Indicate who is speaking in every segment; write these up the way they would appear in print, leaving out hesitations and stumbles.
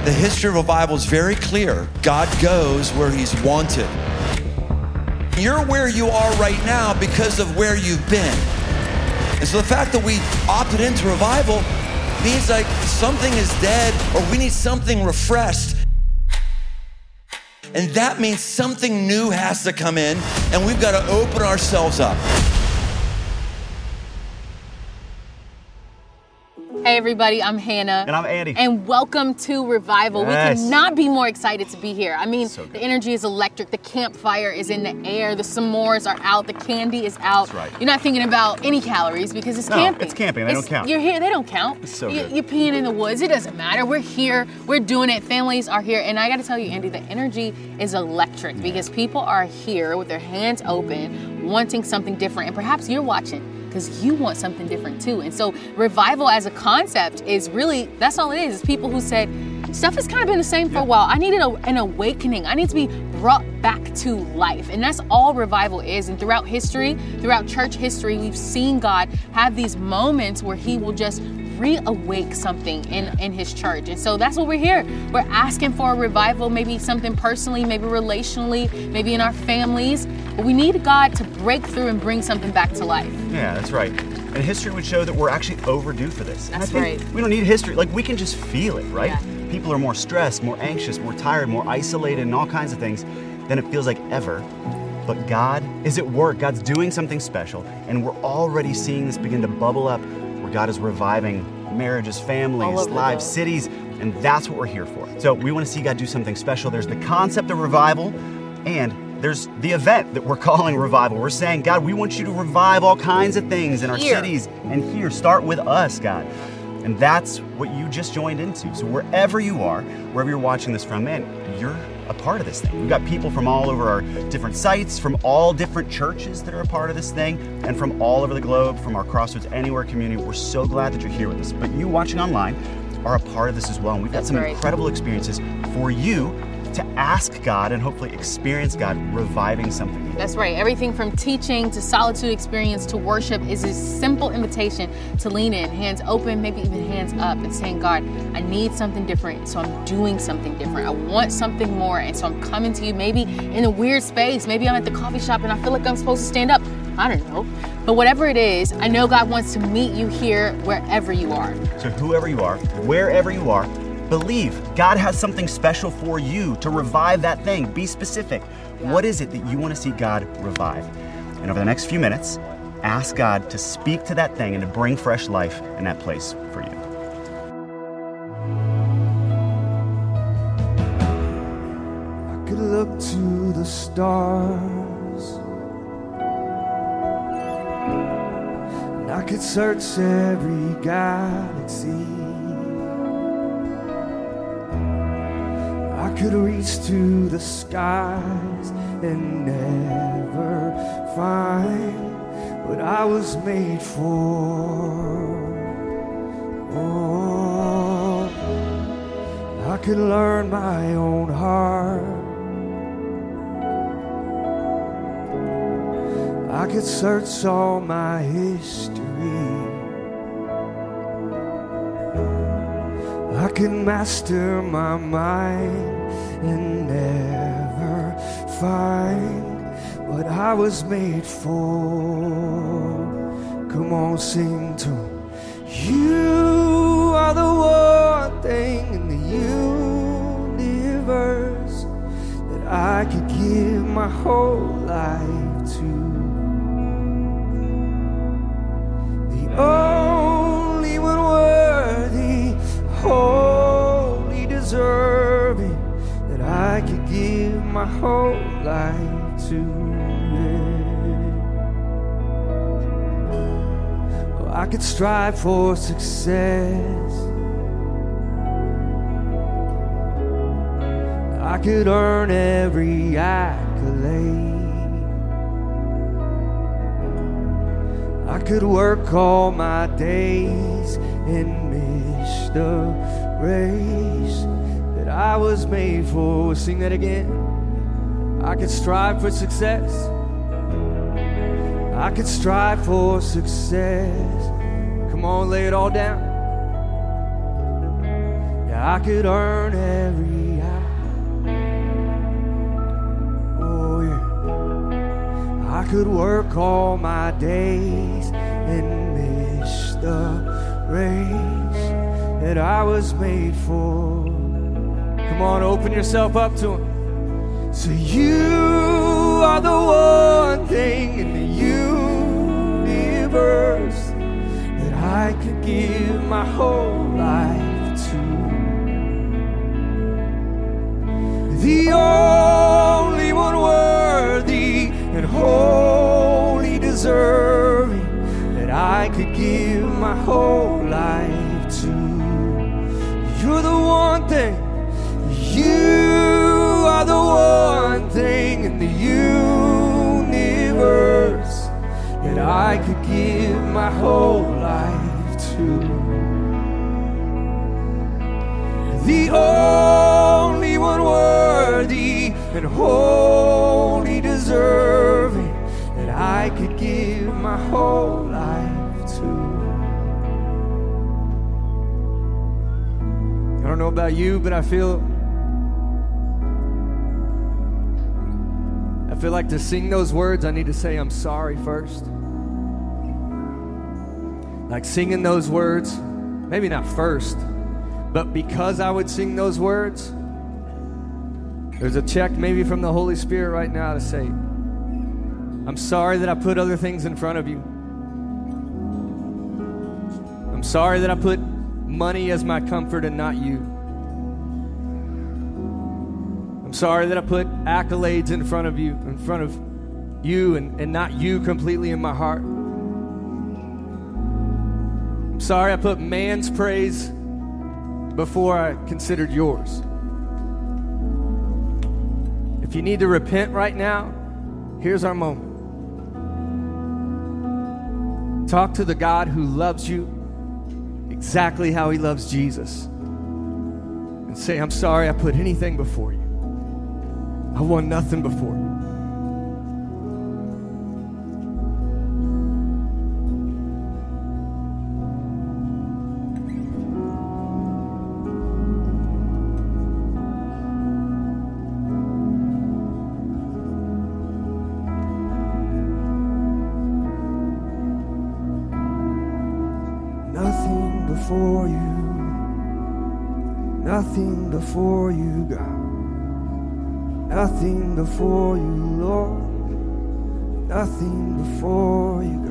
Speaker 1: The history of revival is very clear. God goes where he's wanted. You're where you are right now because of where you've been. And so the fact that we opted into revival means like something is dead or we need something refreshed. And that means something new has to come in and we've got to open ourselves up.
Speaker 2: Hey everybody, I'm Hannah.
Speaker 3: And I'm Andy.
Speaker 2: And welcome to Revival.
Speaker 3: Yes.
Speaker 2: We could not be more excited to be here. I mean,
Speaker 3: So good.
Speaker 2: The energy is electric, the campfire is in the air, the s'mores are out, the candy is out.
Speaker 3: That's right.
Speaker 2: You're not thinking about any calories because it's
Speaker 3: No,
Speaker 2: camping.
Speaker 3: it's camping, they don't count.
Speaker 2: You're here, they don't count.
Speaker 3: It's so good.
Speaker 2: You're peeing in the woods, it doesn't matter. We're here, we're doing it, families are here. And I gotta tell you, Andy, the energy is electric because people are here with their hands open, wanting something different. And perhaps you're watching because you want something different too. And so revival as a concept is really, that's all it is. It's people who said, stuff has kind of been the same for a while. I needed an awakening. I need to be brought back to life. And that's all revival is. And throughout history, throughout church history, we've seen God have these moments where he will just reawake something in his church. And so that's what we're here. We're asking for a revival, maybe something personally, maybe relationally, maybe in our families. But we need God to break through and bring something back to life.
Speaker 3: Yeah, that's right. And history would show that we're actually overdue for this. And
Speaker 2: That's
Speaker 3: I think
Speaker 2: right.
Speaker 3: we don't need history. Like, we can just feel it, right?
Speaker 2: Yeah.
Speaker 3: People are more stressed, more anxious, more tired, more isolated, and all kinds of things than it feels like ever. But God is at work. God's doing something special. And we're already seeing this begin to bubble up where God is reviving marriages,
Speaker 2: All
Speaker 3: families,
Speaker 2: over the
Speaker 3: lives,
Speaker 2: world.
Speaker 3: cities. And that's what we're here for. So we want to see God do something special. There's the concept of revival, and there's the event that we're calling revival. We're saying, God, we want you to revive all kinds of things in our
Speaker 2: Here.
Speaker 3: cities. And here, start with us, God. And that's what you just joined into. So wherever you are, wherever you're watching this from, man, you're a part of this thing. We've got people from all over our different sites, from all different churches that are a part of this thing, and from all over the globe, from our Crossroads Anywhere community. We're so glad that you're here with us. But you watching online are a part of this as well. And we've got
Speaker 2: That's
Speaker 3: some
Speaker 2: right.
Speaker 3: incredible experiences for you to ask God and hopefully experience God reviving something in you.
Speaker 2: That's right. Everything from teaching to solitude experience to worship is a simple invitation to lean in, hands open, maybe even hands up, and saying, God, I need something different, so I'm doing something different. I want something more, and so I'm coming to you maybe in a weird space. Maybe I'm at the coffee shop and I feel like I'm supposed to stand up. I don't know. But whatever it is, I know God wants to meet you here wherever you are.
Speaker 3: So whoever you are, wherever you are, believe God has something special for you to revive that thing. Be specific.
Speaker 2: Yeah.
Speaker 3: What is it that you want to see God revive? And over the next few minutes, ask God to speak to that thing and to bring fresh life in that place for you.
Speaker 4: I could look to the stars, and I could search every galaxy. I could reach to the skies and never find what I was made for. Oh, I could learn my own heart. I could search all my history. I could master my mind and never find what I was made for. Come on, sing to me. You are the one thing in the universe that I could give my whole life to. The only one worthy, holy, deserving, that I could give my whole life to. Oh, I could strive for success. I could earn every accolade. I could work all my days and miss the race that I was made for. Sing that again. I could strive for success. I could strive for success. Come on, lay it all down. Yeah, I could earn every hour. Oh yeah. I could work all my days and miss the race that I was made for. Come on, open yourself up to him. So you are the one thing in the universe that I could give my whole life to. The only one worthy and wholly deserving that I could give my whole life to. You're the one thing. You are the one thing in the universe that I could give my whole life to. The only one worthy and wholly deserving that I could give my whole life to. I don't know about you, but I feel like to sing those words, I need to say I'm sorry first. Like singing those words, maybe not first, but because I would sing those words, there's a check maybe from the Holy Spirit right now to say, I'm sorry that I put other things in front of you. I'm sorry that I put money as my comfort and not you. I'm sorry that I put accolades in front of you and not you completely in my heart. I'm sorry I put man's praise before I considered yours. If you need to repent right now, here's our moment. Talk to the God who loves you exactly how he loves Jesus. And say, I'm sorry I put anything before you. I want nothing before you. Nothing before you. Nothing before you, God. Nothing before you, Lord. Nothing before you,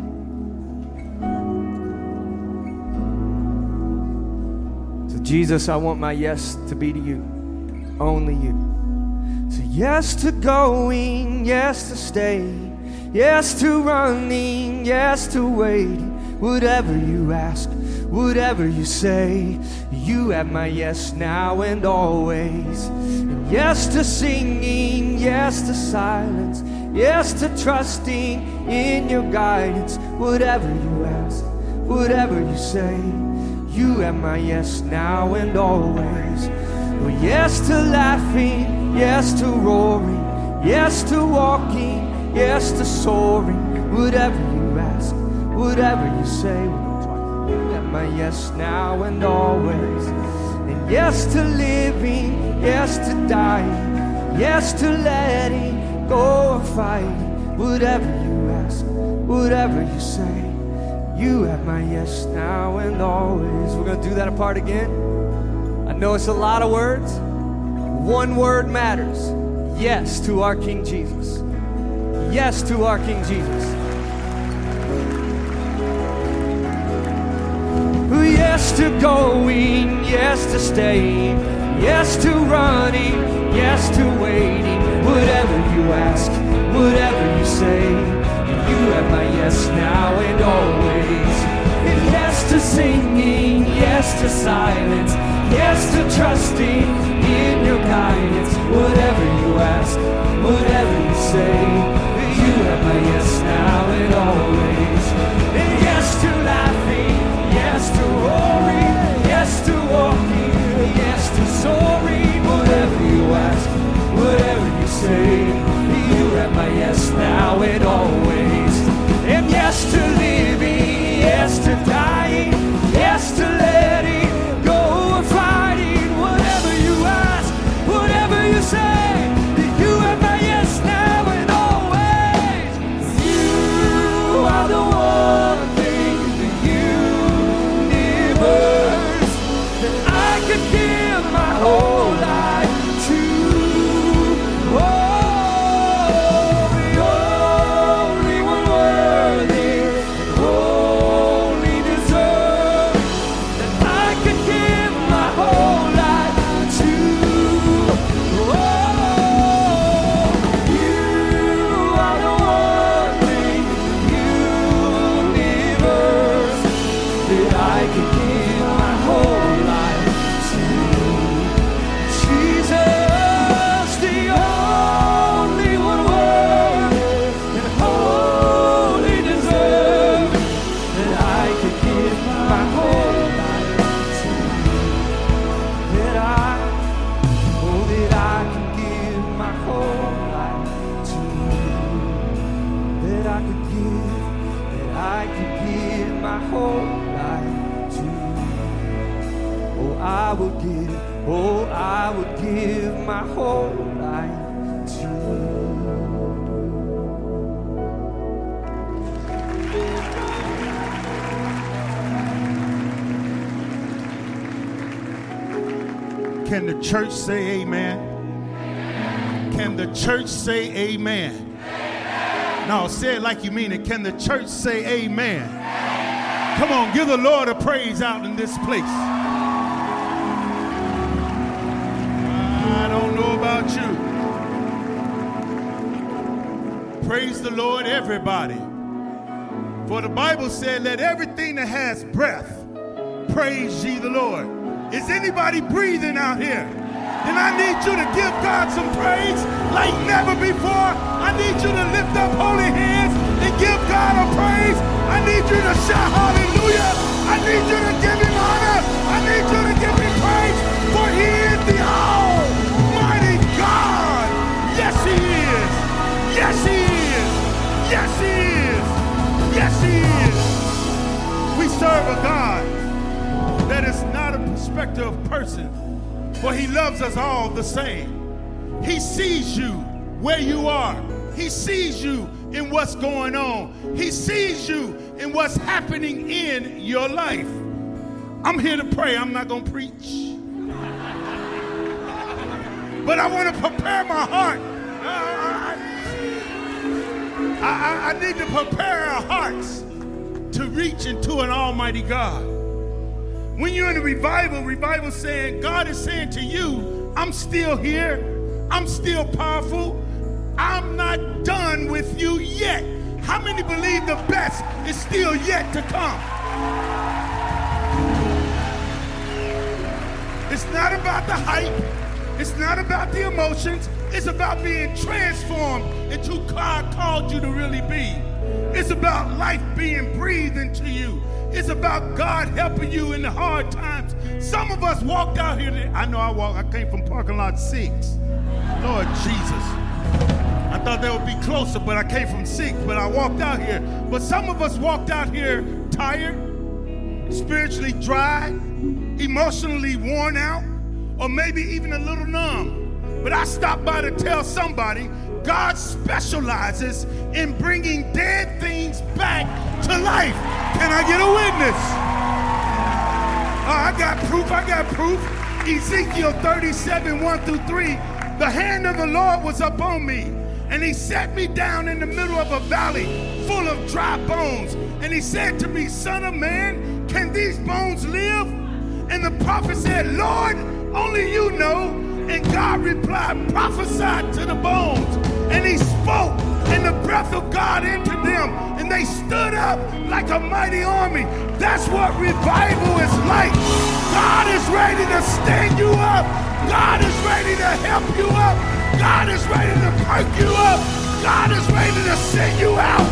Speaker 4: God. So Jesus, I want my yes to be to you. Only you. So yes to going, yes to staying, yes to running, yes to waiting. Whatever you ask, whatever you say, you have my yes now and always. And yes to singing, yes to silence, yes to trusting in your guidance. Whatever you ask, whatever you say, you have my yes now and always. Well, yes to laughing, yes to roaring, yes to walking, yes to soaring. Whatever you ask, whatever you say, you have my yes now and always. And yes to living, yes to dying, yes to letting go of fighting. Whatever you ask, whatever you say, you have my yes now and always. We're going to do that apart again. I know it's a lot of words. One word matters. Yes to our King Jesus. Yes to our King Jesus. Yes to going, yes to staying, yes to running, yes to waiting. Whatever you ask, whatever you say, you have my yes now and always. And yes to singing, yes to silence, yes to trusting in your guidance. Whatever you ask, whatever you say, you have my yes now and always. And yes to laughing, yes to roaring, yes to walking, yes to soaring. Whatever you ask, whatever you say, you have my yes now and always. And yes to living, yes to dying, yes to letting go of fighting. I would give my whole life to you.
Speaker 5: Can the church say amen? Can the church say amen? No, say it like you mean it. Can the church say amen? Come on, give the Lord a praise out in this place. I don't know about you. Praise the Lord, everybody. For the Bible said, let everything that has breath praise ye the Lord. Is anybody breathing out here? Then I need you to give God some praise like never before. I need you to lift up holy hands and give God a praise. I need you to shout hallelujah. I need you to give him honor. I need you to give him praise, for he is the almighty God. Yes, he is. Yes, he is. Yes, he is. Yes, he is. We serve a God that is not a perspective of person, for he loves us all the same. He sees you where you are. He sees you in what's going on. He sees you in what's happening in your life. I'm here to pray. I'm not going to preach. But I want to prepare my heart. I need to prepare our hearts to reach into an almighty God. When you're in a revival saying, God is saying to you, I'm still here. I'm still powerful. I'm not done with you yet. How many believe the best is still yet to come? It's not about the hype. It's not about the emotions. It's about being transformed into who God called you to really be. It's about life being breathed into you. It's about God helping you in the hard times. Some of us walked out here today. I know I came from parking lot 6. Lord Jesus. I thought they would be closer, but I came from 6. But I walked out here. But some of us walked out here tired, spiritually dry, emotionally worn out, or maybe even a little numb. But I stopped by to tell somebody God specializes in bringing dead things back to life. Can I get a witness? I got proof. Ezekiel 37, 1 through 3. The hand of the Lord was upon me, and he set me down in the middle of a valley full of dry bones. And he said to me, Son of man, can these bones live? And the prophet said, Lord, only you know. And God replied, prophesy to the bones. And he spoke, and the breath of God entered them, and they stood up like a mighty army. That's what revival is like. God is ready to stand you up. God is ready to help you up. God is ready to perk you up. God is ready to send you out.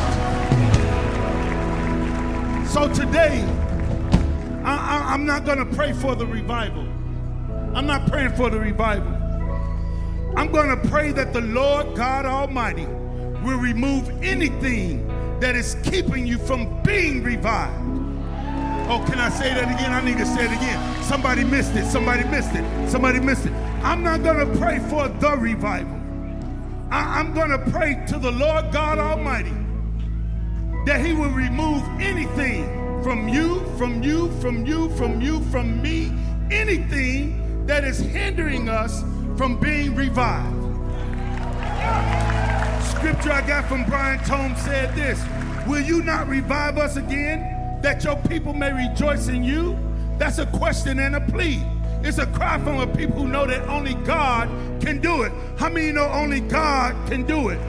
Speaker 5: So today, I'm not going to pray for the revival. I'm not praying for the revival. I'm going to pray that the Lord God Almighty will remove anything that is keeping you from being revived. Oh, can I say that again? I need to say it again. Somebody missed it. Somebody missed it. Somebody missed it. I'm not going to pray for the revival. I'm going to pray to the Lord God Almighty that he will remove anything from you, from you, from you, from you, from me, anything that is hindering us from being revived. Scripture I got from Brian Tome said this, will you not revive us again, that your people may rejoice in you? That's a question and a plea. It's a cry from a people who know that only God can do it. How many know only God can do it?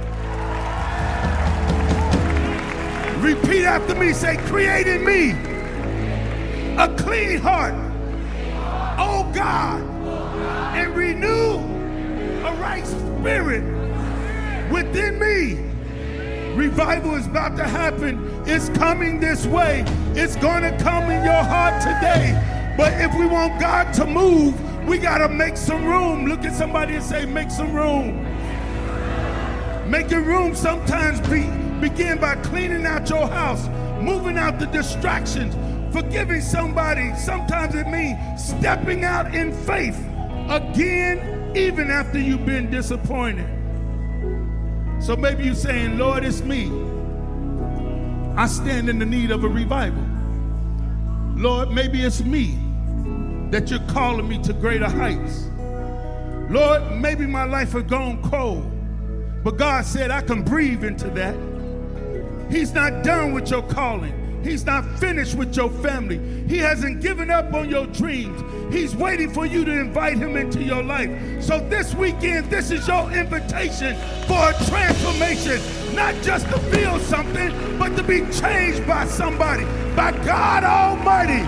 Speaker 5: Repeat after me, say, create in me a clean heart, oh God, and renew a right spirit within me. Revival is about to happen. It's coming this way. It's going to come in your heart today. But if we want God to move, we got to make some room. Look at somebody and say, make some room. Making room sometimes begin by cleaning out your house, moving out the distractions, Forgiving somebody, sometimes it means stepping out in faith again, even after you've been disappointed. So maybe you're saying, Lord, it's me. I stand in the need of a revival. Lord, maybe it's me that you're calling me to greater heights. Lord, maybe my life has gone cold, but God said I can breathe into that. He's not done with your calling. He's not finished with your family. He hasn't given up on your dreams. He's waiting for you to invite him into your life. So this weekend, this is your invitation for a transformation. Not just to feel something, but to be changed by somebody, by God Almighty.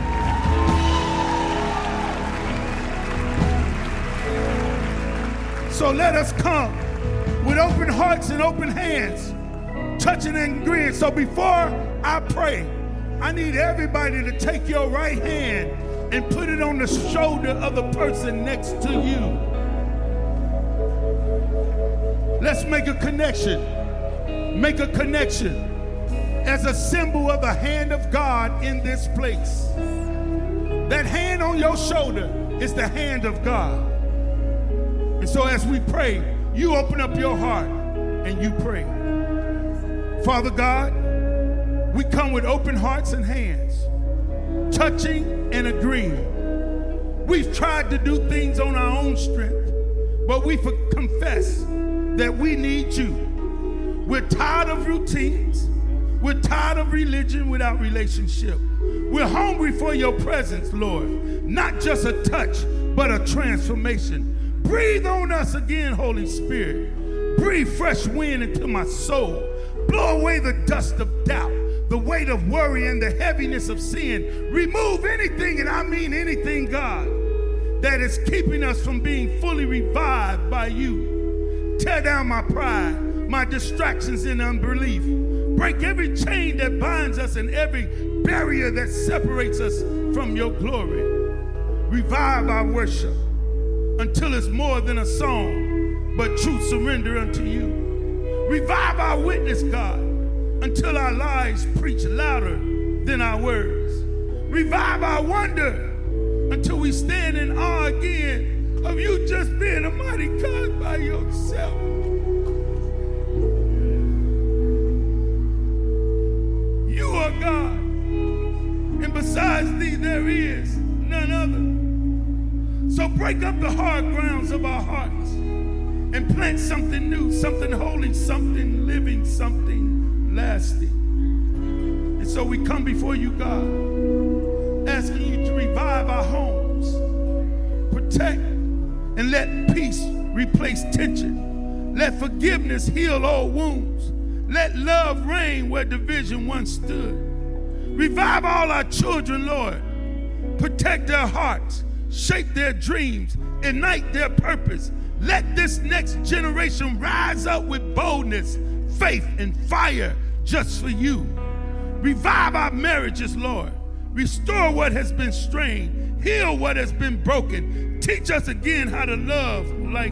Speaker 5: So let us come with open hearts and open hands, touching and agreeing. So before I pray, I need everybody to take your right hand and put it on the shoulder of the person next to you. Let's make a connection. Make a connection as a symbol of the hand of God in this place. That hand on your shoulder is the hand of God. And so as we pray, you open up your heart and you pray. Father God, we come with open hearts and hands, touching and agreeing. We've tried to do things on our own strength, but we confess that we need you. We're tired of routines. We're tired of religion without relationship. We're hungry for your presence, Lord. Not just a touch, but a transformation. Breathe on us again, Holy Spirit. Breathe fresh wind into my soul. Blow away the dust of doubt, the weight of worry, and the heaviness of sin. Remove anything, and I mean anything, God, that is keeping us from being fully revived by you. Tear down my pride, my distractions and unbelief. Break every chain that binds us and every barrier that separates us from your glory. Revive our worship until it's more than a song, but true surrender unto you. Revive our witness, God, until our lives preach louder than our words. Revive our wonder until we stand in awe again of you just being a mighty God by yourself. You are God, and besides thee there is none other. So break up the hard grounds of our hearts and plant something new, something holy, something living, something lasting. And so we come before you, God, asking you to revive our homes, protect and let peace replace tension. Let forgiveness heal old wounds. Let love reign where division once stood. Revive all our children, Lord. Protect their hearts, shape their dreams, ignite their purpose. Let this next generation rise up with boldness, faith, and fire just for you. Revive our marriages, Lord. Restore what has been strained. Heal what has been broken. Teach us again how to love like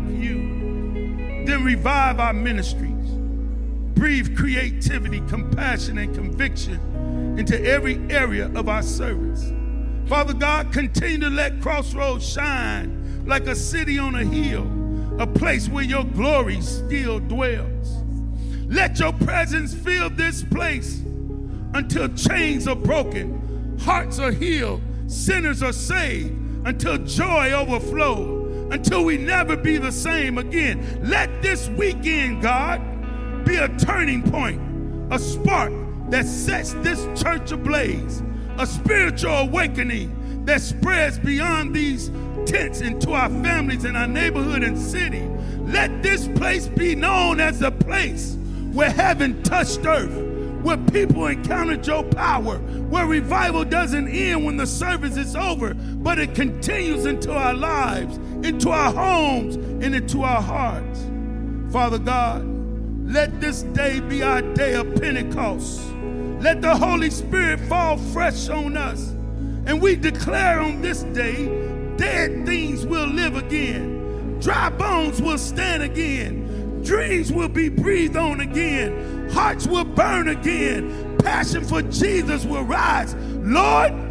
Speaker 5: you. Then revive our ministries. Breathe creativity, compassion, and conviction into every area of our service. Father God, continue to let Crossroads shine like a city on a hill, a place where your glory still dwells. Let your presence fill this place until chains are broken, hearts are healed, sinners are saved, until joy overflows, until we never be the same again. Let this weekend, God, be a turning point, a spark that sets this church ablaze, a spiritual awakening that spreads beyond these tents into our families and our neighborhood and city. Let this place be known as the place where heaven touched earth, where people encountered your power, where revival doesn't end when the service is over, but it continues into our lives, into our homes, and into our hearts. Father God, let this day be our day of Pentecost. Let the Holy Spirit fall fresh on us. And we declare on this day, dead things will live again. Dry bones will stand again. Dreams will be breathed on again. Hearts will burn again. Passion for Jesus will rise. Lord,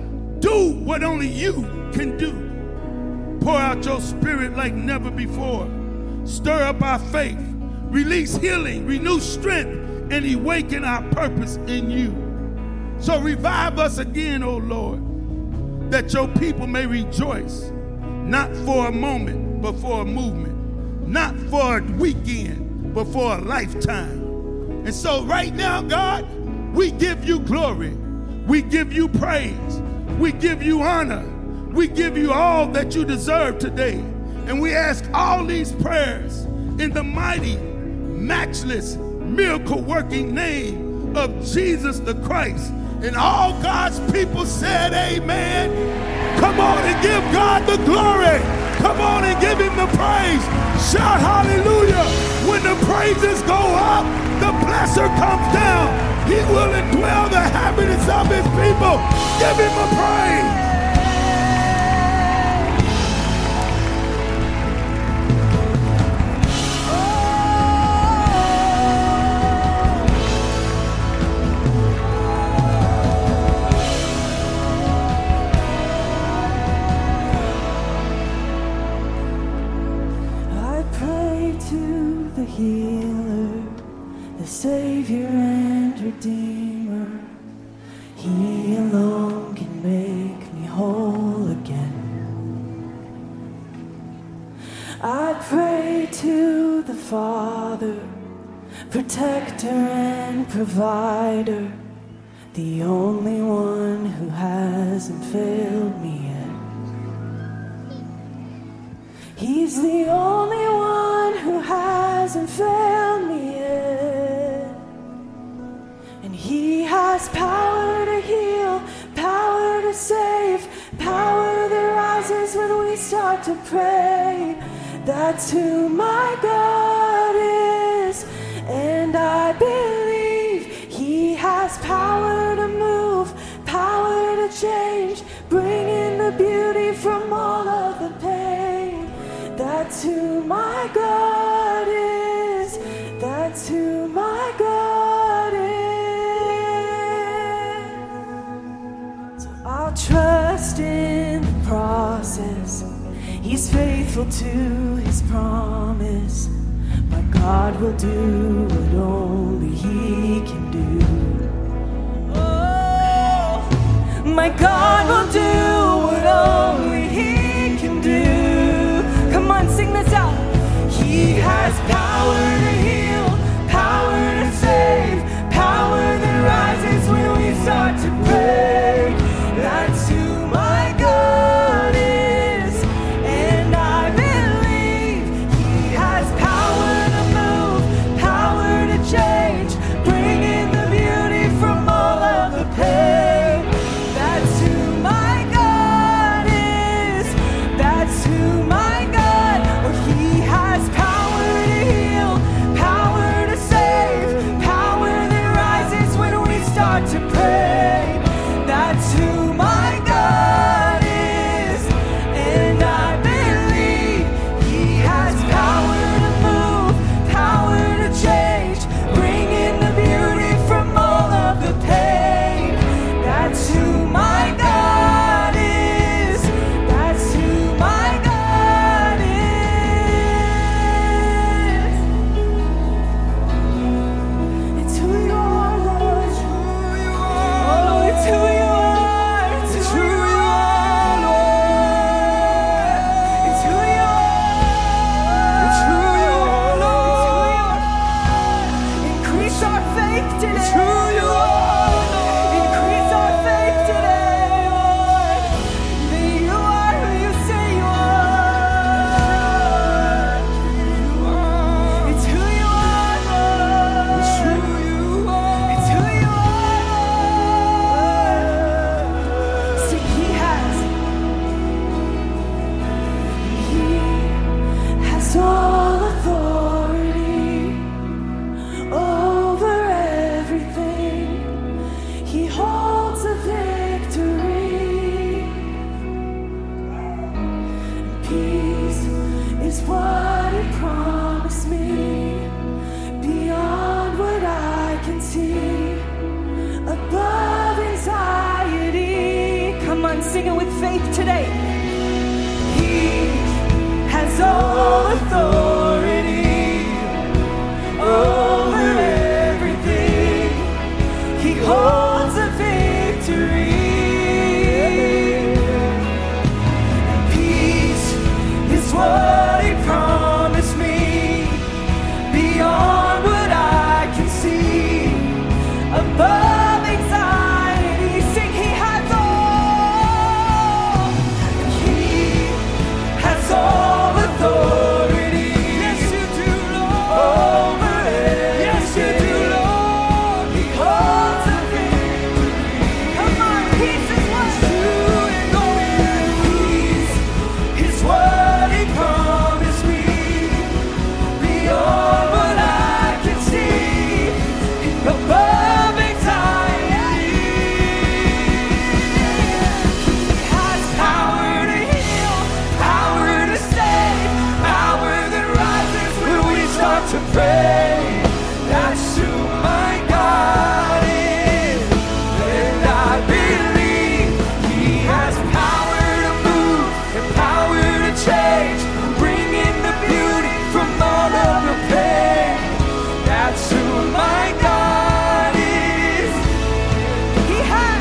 Speaker 5: Do what only you can do. Pour out your spirit like never before. Stir up our faith. Release healing, renew strength, and awaken our purpose in you. So revive us again, O Lord, that your people may rejoice, not for a moment, but for a movement, not for a weekend, but for a lifetime. And so right now, God, we give you glory. We give you praise. We give you honor. We give you all that you deserve today. And we ask all these prayers in the mighty, matchless, miracle-working name of Jesus the Christ. And all God's people said amen. Come on and give God the glory. Come on and give him the praise. Shout hallelujah. When the praises go up, the blesser comes down. He will indwell the happiness of his people. Give him a praise.
Speaker 6: Healer, the Savior and Redeemer, He alone can make me whole again. I pray to the Father, Protector and Provider, the only one who hasn't failed me yet. He's the only one who hasn't failed me yet. And he has power to heal, power to save, power that rises when we start to pray. That's who my God is. And I believe he has power to move, power to change, bringing the beauty from all of the pain. That's who my God is. That's who my God is. So I'll trust in the process. He's faithful to his promise. My God will do what only he can do. Oh, my God will do what only he can do. Come on, sing this out. He has power to heal, power to save, power that rises when we start to pray. That's who my God is. And I believe he has power to move, power to change, bringing the beauty from all of the pain. That's who my God is. That's who my God. He has power to heal, power to save, power that rises when we start to pray. That's who my God is. And I believe he has power to move, power to change, bringing the beauty from all of the pain. That's who my God is. That's who my God is. It's who you are, Lord. Oh, it's who you are. It's who you are, Lord. It's who you are. It's who you are, Lord. Increase our faith today. It's who you are, Lord. Increase our faith today, Lord. That you are who you say you are. It's who you are, Lord. It's who you are. It's who you are, Lord. See, he has all authority over everything. He holds the victory. Peace is what he promised me, beyond what I can see, above anxiety. Come on, sing sing it with faith today. He has all authority over everything. He holds a victory. And peace is what he promised me, beyond what I can see, above anxiety. Sing, he has all. He has all authority. Yes, you do, Lord. Over it. Yes, you do, Lord. He holds a victory. Come on, peace is what you and going. Peace is what he promised me, beyond what I can see, above anxiety. He has power to heal, power to save, power that rises when we start to pray. That's who my God is, and I believe he has power to move and power to change, bringing the beauty from all of the pain. That's who my God is. He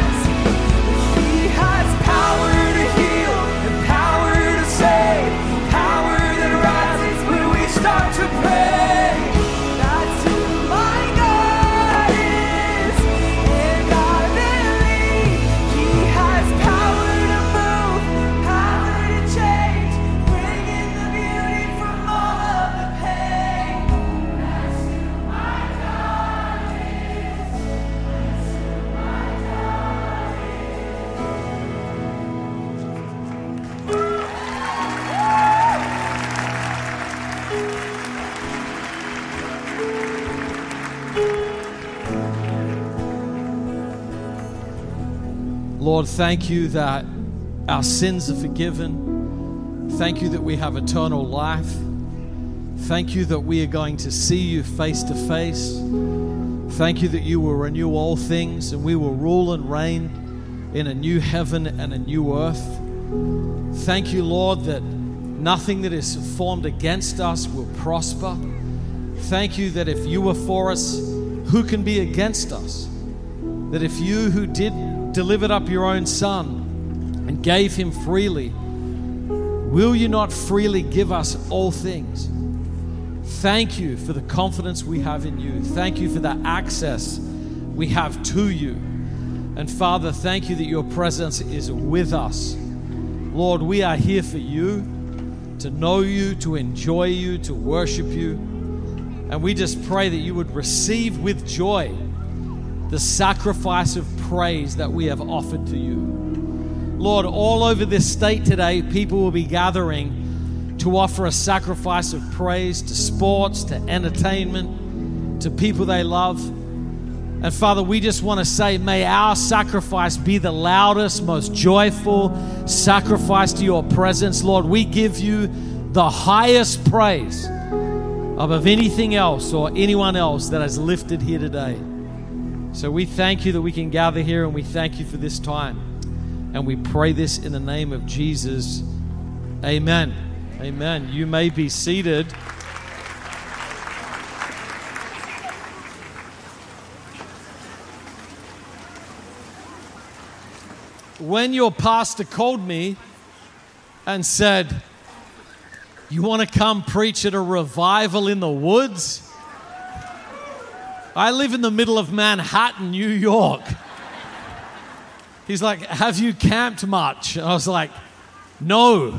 Speaker 6: has power to heal and power to save, power that rises when we start to pray. That's who my God is, and I believe he has power to move, power to change, bringing the beauty from all of the pain. That's who my God is. That's who my God
Speaker 7: Lord, thank you that our sins are forgiven. Thank you that we have eternal life. Thank you that we are going to see you face to face. Thank you that you will renew all things and we will rule and reign in a new heaven and a new earth. Thank you, Lord, that nothing that is formed against us will prosper. Thank you that if you were for us, who can be against us? That if you who delivered up your own Son and gave him freely, will you not freely give us all things? Thank you for the confidence we have in you. Thank you for the access we have to you. And Father, thank you that your presence is with us. Lord, we are here for you, to know you, to enjoy you, to worship you. And we just pray that you would receive with joy the sacrifice of praise that we have offered to you. Lord, all over this state today, people will be gathering to offer a sacrifice of praise to sports, to entertainment, to people they love. And Father, we just want to say, may our sacrifice be the loudest, most joyful sacrifice to your presence. Lord, we give you the highest praise above anything else or anyone else that has lifted here today. So we thank you that we can gather here, and we thank you for this time. And we pray this in the name of Jesus. Amen. Amen. You may be seated. When your pastor called me and said, "You want to come preach at a revival in the woods?" I live in the middle of Manhattan, New York. He's like, "Have you camped much?" I was like, "No."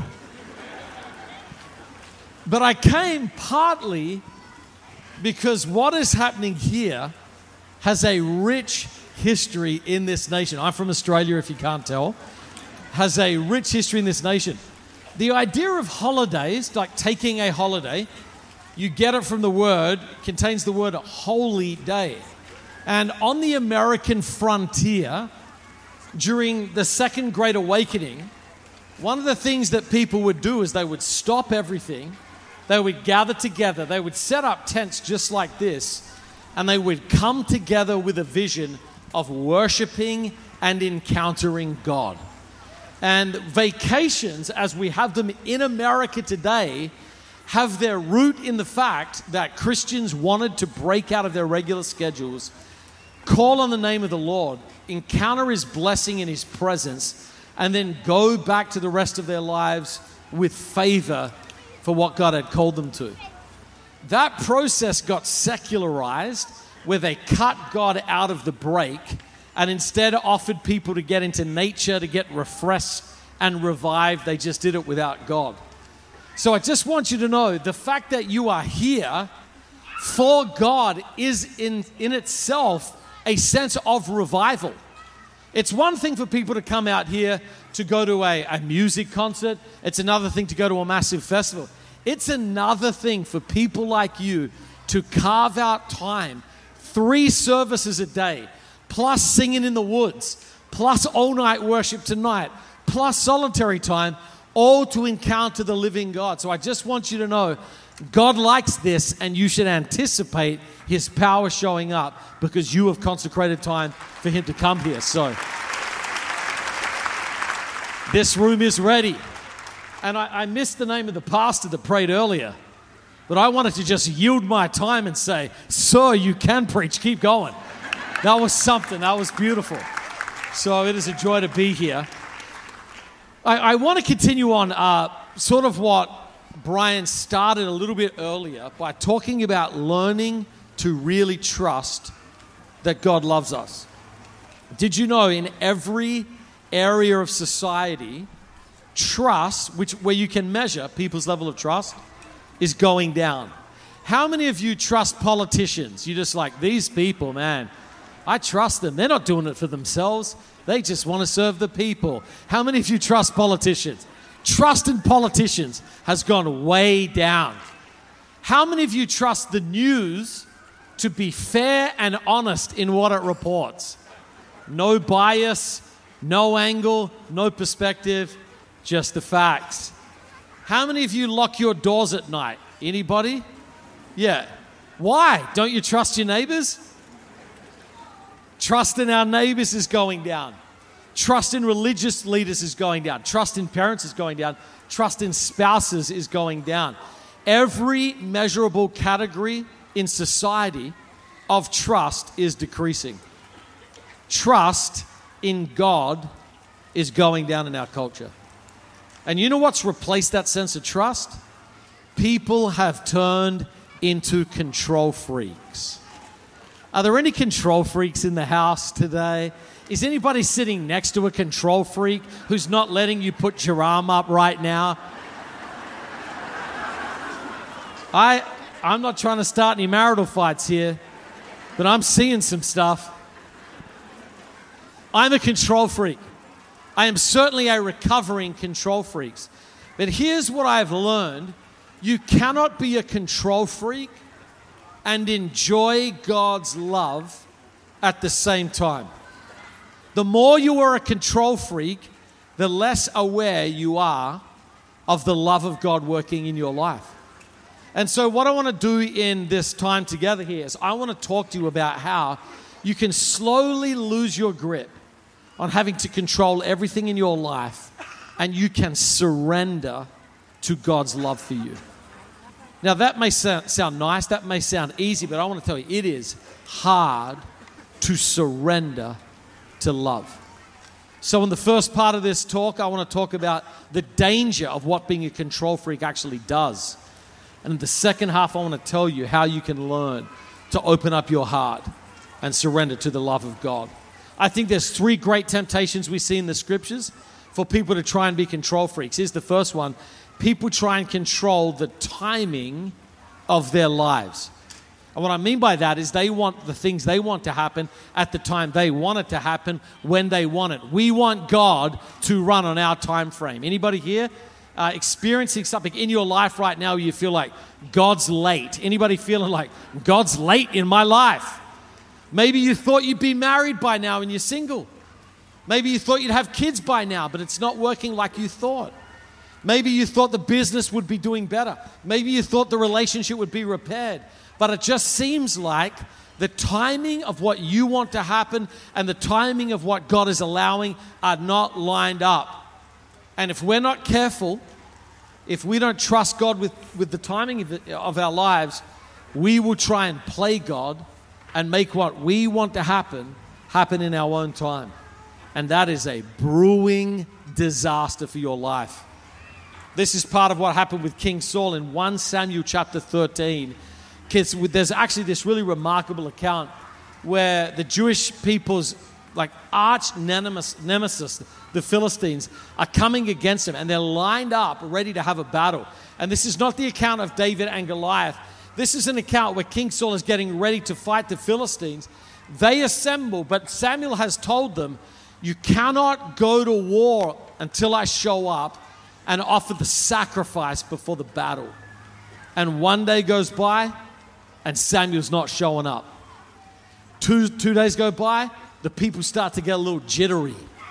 Speaker 7: But I came partly because what is happening here has a rich history in this nation. I'm from Australia, if you can't tell. Has a rich history in this nation. The idea of holidays, like taking a holiday, you get it from the word, contains the word holy day. And on the American frontier, during the Second Great Awakening, one of the things that people would do is they would stop everything, they would gather together, they would set up tents just like this, and they would come together with a vision of worshiping and encountering God. And vacations, as we have them in America today, have their root in the fact that Christians wanted to break out of their regular schedules, call on the name of the Lord, encounter His blessing in His presence, and then go back to the rest of their lives with favor for what God had called them to. That process got secularized, where they cut God out of the break and instead offered people to get into nature, to get refreshed and revived. They just did it without God. So I just want you to know, the fact that you are here for God is in itself a sense of revival. It's one thing for people to come out here to go to a music concert. It's another thing to go to a massive festival. It's another thing for people like you to carve out time, 3 services a day, plus singing in the woods, plus all-night worship tonight, plus solitary time, all to encounter the living God. So I just want you to know, God likes this, and you should anticipate His power showing up because you have consecrated time for Him to come here. So this room is ready. And I missed the name of the pastor that prayed earlier, but I wanted to just yield my time and say, sir, you can preach, keep going. That was something, that was beautiful. So it is a joy to be here. I want to continue on sort of what Brian started a little bit earlier by talking about learning to really trust that God loves us. Did you know in every area of society, trust, where you can measure people's level of trust, is going down? How many of you trust politicians? You're just like, these people, man, I trust them. They're not doing it for themselves. They just want to serve the people. How many of you trust politicians? Trust in politicians has gone way down. How many of you trust the news to be fair and honest in what it reports? No bias, no angle, no perspective, just the facts. How many of you lock your doors at night? Anybody? Yeah. Why? Don't you trust your neighbors? Trust in our neighbors is going down. Trust in religious leaders is going down. Trust in parents is going down. Trust in spouses is going down. Every measurable category in society of trust is decreasing. Trust in God is going down in our culture. And you know what's replaced that sense of trust? People have turned into control freaks. Are there any control freaks in the house today? Is anybody sitting next to a control freak who's not letting you put your arm up right now? I'm not trying to start any marital fights here, but I'm seeing some stuff. I'm a control freak. I am certainly a recovering control freak. But here's what I've learned. You cannot be a control freak and enjoy God's love at the same time. The more you are a control freak, the less aware you are of the love of God working in your life. And so what I want to do in this time together here is I want to talk to you about how you can slowly lose your grip on having to control everything in your life, and you can surrender to God's love for you. Now, that may sound nice, that may sound easy, but I want to tell you, it is hard to surrender to love. So in the first part of this talk, I want to talk about the danger of what being a control freak actually does. And in the second half, I want to tell you how you can learn to open up your heart and surrender to the love of God. I think there's 3 great temptations we see in the scriptures for people to try and be control freaks. Here's the first one. People try and control the timing of their lives. And what I mean by that is they want the things they want to happen at the time they want it to happen, when they want it. We want God to run on our time frame. Anybody here experiencing something in your life right now where you feel like God's late? Anybody feeling like God's late in my life? Maybe you thought you'd be married by now and you're single. Maybe you thought you'd have kids by now, but it's not working like you thought. Maybe you thought the business would be doing better. Maybe you thought the relationship would be repaired. But it just seems like the timing of what you want to happen and the timing of what God is allowing are not lined up. And if we're not careful, if we don't trust God with the timing of our lives, we will try and play God and make what we want to happen in our own time. And that is a brewing disaster for your life. This is part of what happened with King Saul in 1 Samuel chapter 13. There's actually this really remarkable account where the Jewish people's arch nemesis, the Philistines, are coming against him, and they're lined up ready to have a battle. And this is not the account of David and Goliath. This is an account where King Saul is getting ready to fight the Philistines. They assemble, but Samuel has told them, you cannot go to war until I show up and offer the sacrifice before the battle. And one day goes by, and Samuel's not showing up. Two days go by, the people start to get a little jittery.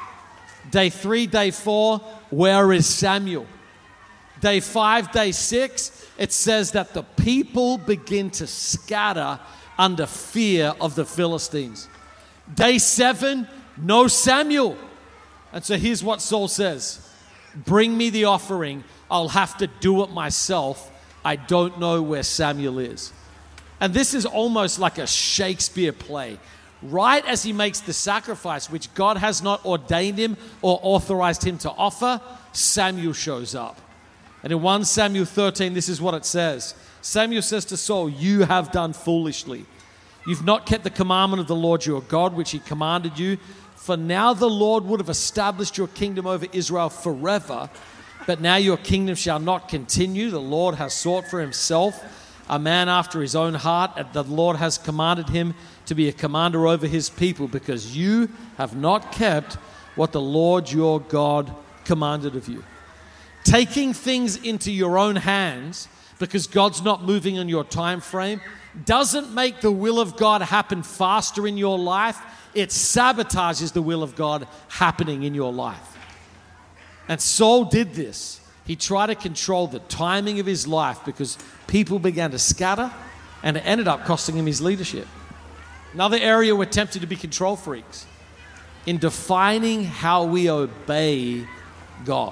Speaker 7: Day 3, day 4, where is Samuel? Day 5, day 6, it says that the people begin to scatter under fear of the Philistines. Day 7, no Samuel. And so here's what Saul says. Bring me the offering. I'll have to do it myself. I don't know where Samuel is. And this is almost like a Shakespeare play. Right as he makes the sacrifice, which God has not ordained him or authorized him to offer, Samuel shows up. And in 1 Samuel 13, this is what it says. Samuel says to Saul, you have done foolishly. You've not kept the commandment of the Lord your God, which he commanded you. For now the Lord would have established your kingdom over Israel forever. But now your kingdom shall not continue. The Lord has sought for himself a man after his own heart, and the Lord has commanded him to be a commander over his people, because you have not kept what the Lord your God commanded of you. Taking things into your own hands because God's not moving in your time frame doesn't make the will of God happen faster in your life. It sabotages the will of God happening in your life. And Saul did this. He tried to control the timing of his life because people began to scatter, and it ended up costing him his leadership. Another area we're tempted to be control freaks in defining how we obey God.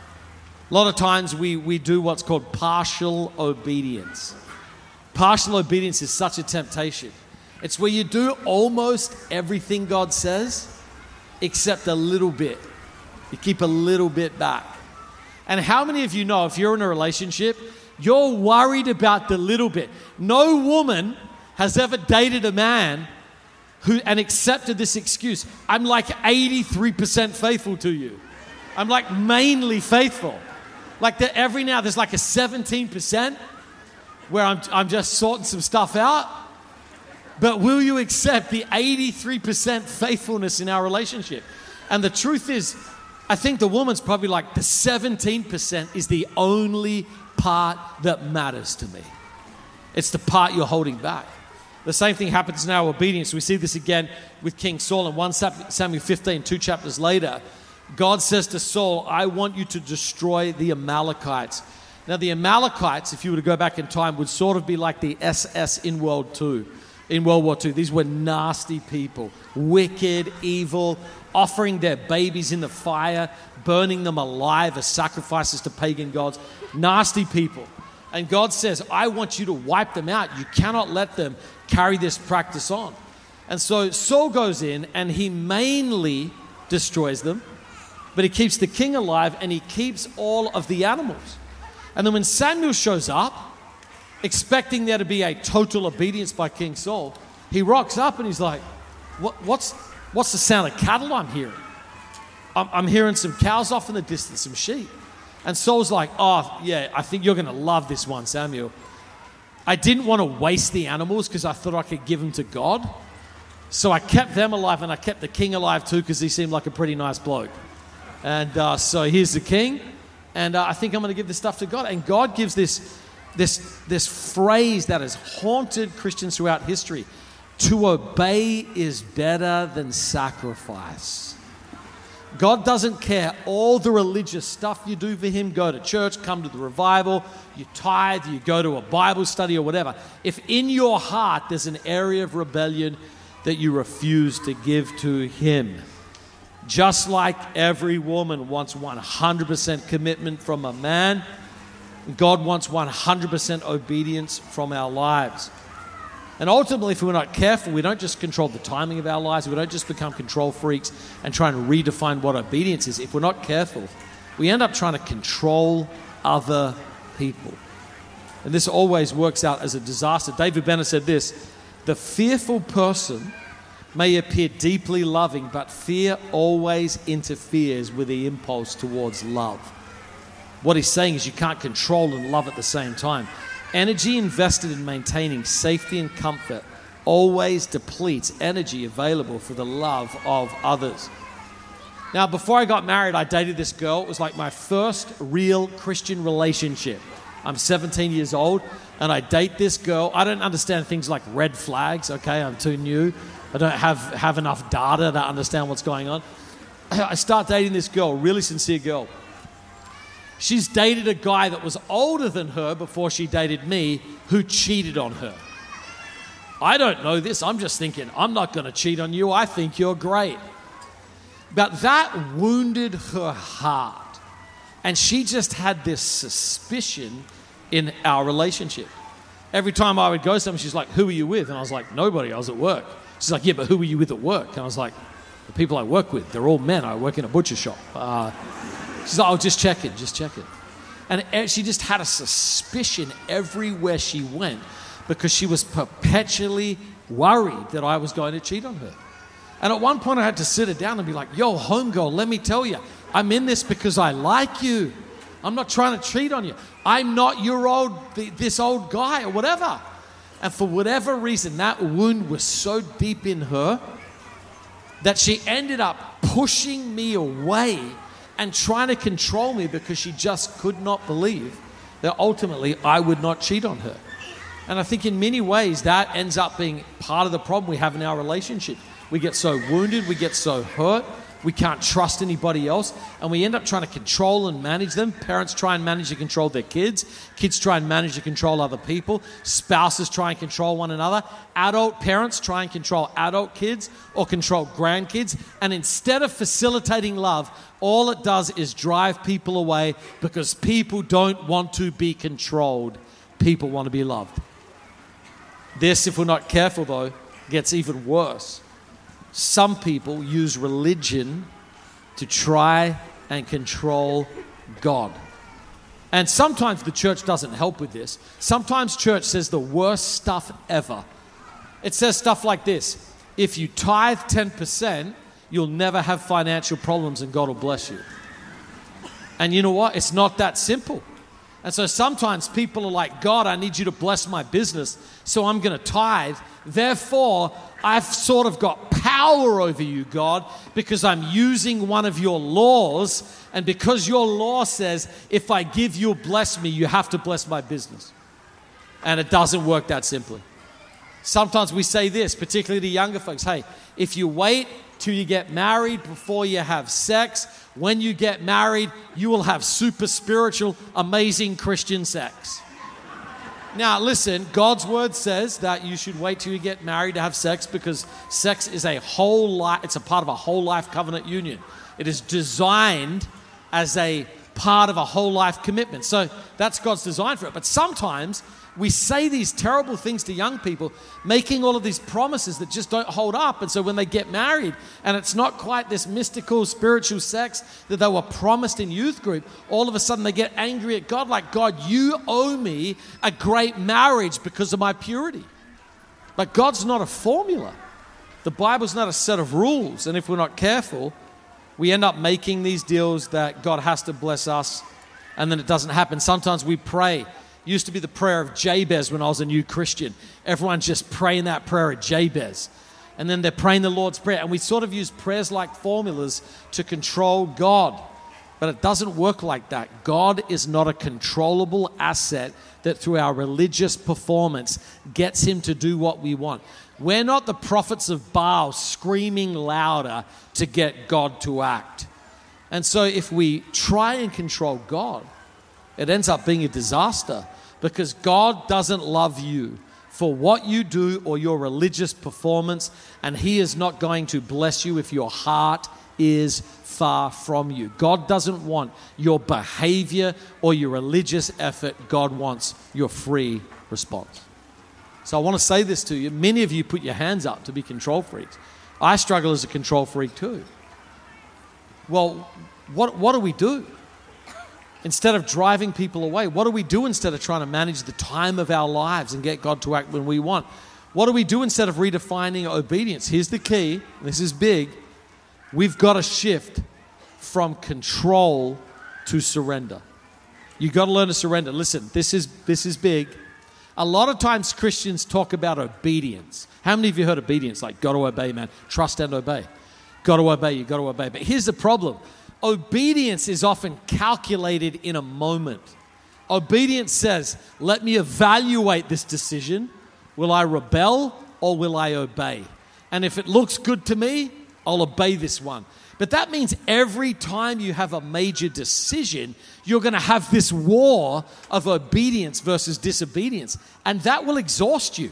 Speaker 7: A lot of times we do what's called partial obedience. Partial obedience is such a temptation. It's where you do almost everything God says, except a little bit. You keep a little bit back. And how many of you know, if you're in a relationship, you're worried about the little bit? No woman has ever dated a man and accepted this excuse. I'm like 83% faithful to you. I'm like mainly faithful. Like every now there's like a 17% where I'm just sorting some stuff out. But will you accept the 83% faithfulness in our relationship? And the truth is, I think the woman's probably like, the 17% is the only part that matters to me. It's the part you're holding back. The same thing happens in our obedience. We see this again with King Saul in 1 Samuel 15, 2 chapters later. God says to Saul, I want you to destroy the Amalekites. Now, the Amalekites, if you were to go back in time, would sort of be like the SS in World War II. These were nasty people, wicked, evil, offering their babies in the fire, burning them alive as sacrifices to pagan gods. Nasty people. And God says, I want you to wipe them out. You cannot let them carry this practice on. And so Saul goes in and he mainly destroys them, but he keeps the king alive and he keeps all of the animals. And then when Samuel shows up, expecting there to be a total obedience by King Saul, he rocks up and he's like, what's the sound of cattle I'm hearing? I'm hearing some cows off in the distance, some sheep. And Saul's like, oh, yeah, I think you're going to love this one, Samuel. I didn't want to waste the animals because I thought I could give them to God. So I kept them alive and I kept the king alive too because he seemed like a pretty nice bloke. And so here's the king. And I think I'm going to give this stuff to God. And God gives this phrase that has haunted Christians throughout history. To obey is better than sacrifice. God doesn't care all the religious stuff you do for him. Go to church, come to the revival, you tithe, you go to a Bible study or whatever. If in your heart there's an area of rebellion that you refuse to give to him, Just like every woman wants 100% commitment from a man, God wants 100% obedience from our lives. And ultimately, if we're not careful, we don't just control the timing of our lives. We don't just become control freaks and try and redefine what obedience is. If we're not careful, we end up trying to control other people. And this always works out as a disaster. David Bennett said this: the fearful person may appear deeply loving, but fear always interferes with the impulse towards love. What he's saying is you can't control and love at the same time. Energy invested in maintaining safety and comfort always depletes energy available for the love of others. Now, before I got married, I dated this girl. It was like my first real Christian relationship. I'm 17 years old, and I date this girl. I don't understand things like red flags, okay? I'm too new. I don't have enough data to understand what's going on. I start dating this girl, really sincere girl. She's dated a guy that was older than her before she dated me, who cheated on her. I don't know this. I'm just thinking, I'm not going to cheat on you. I think you're great. But that wounded her heart. And she just had this suspicion in our relationship. Every time I would go somewhere, she's like, who are you with? And I was like, nobody. I was at work. She's like, yeah, but who were you with at work? And I was like, the people I work with, they're all men. I work in a butcher shop. She's like, oh, just check it. And she just had a suspicion everywhere she went because she was perpetually worried that I was going to cheat on her. And at one point I had to sit her down and be like, yo, homegirl, let me tell you, I'm in this because I like you. I'm not trying to cheat on you. I'm not this old guy or whatever. And for whatever reason, that wound was so deep in her that she ended up pushing me away and trying to control me because she just could not believe that ultimately I would not cheat on her. And I think in many ways that ends up being part of the problem we have in our relationship. We get so wounded, we get so hurt, we can't trust anybody else, and we end up trying to control and manage them. Parents try and manage and control their kids. Kids try and manage and control other people. Spouses try and control one another. Adult parents try and control adult kids or control grandkids. And instead of facilitating love, all it does is drive people away because people don't want to be controlled. People want to be loved. This, if we're not careful though, gets even worse. Some people use religion to try and control God. And sometimes the church doesn't help with this. Sometimes church says the worst stuff ever. It says stuff like this: if you tithe 10%, you'll never have financial problems and God will bless you. And you know what? It's not that simple. And so sometimes people are like, God, I need you to bless my business, so I'm going to tithe. Therefore, I've sort of got power over you, God, because I'm using one of your laws. And because your law says, if I give, you'll bless me, you have to bless my business. And it doesn't work that simply. Sometimes we say this, particularly to younger folks: hey, if you wait till you get married before you have sex, when you get married, you will have super spiritual, amazing Christian sex. Now, listen, God's word says that you should wait till you get married to have sex because sex is it's a part of a whole life covenant union. It is designed as a part of a whole life commitment. So that's God's design for it. But sometimes we say these terrible things to young people, making all of these promises that just don't hold up. And so when they get married and it's not quite this mystical spiritual sex that they were promised in youth group, all of a sudden they get angry at God, like, God, you owe me a great marriage because of my purity. But God's not a formula. The Bible's not a set of rules. And if we're not careful, we end up making these deals that God has to bless us, and then it doesn't happen. Sometimes we pray. It used to be the prayer of Jabez when I was a new Christian. Everyone's just praying that prayer of Jabez. And then they're praying the Lord's Prayer. And we sort of use prayers like formulas to control God. But it doesn't work like that. God is not a controllable asset that through our religious performance gets him to do what we want. We're not the prophets of Baal screaming louder to get God to act. And so if we try and control God, it ends up being a disaster because God doesn't love you for what you do or your religious performance, and he is not going to bless you if your heart is far from you. God doesn't want your behavior or your religious effort. God wants your free response. So I want to say this to you. Many of you put your hands up to be control freaks. I struggle as a control freak too. Well, what do we do? Instead of driving people away, what do we do instead of trying to manage the time of our lives and get God to act when we want? What do we do instead of redefining obedience? Here's the key. This is big. We've got to shift from control to surrender. You've got to learn to surrender. Listen, this is big. A lot of times Christians talk about obedience. How many of you heard obedience? Like, got to obey, man. Trust and obey. Got to obey, you got to obey. But here's the problem. Obedience is often calculated in a moment. Obedience says, let me evaluate this decision. Will I rebel or will I obey? And if it looks good to me, I'll obey this one. But that means every time you have a major decision, you're going to have this war of obedience versus disobedience. And that will exhaust you.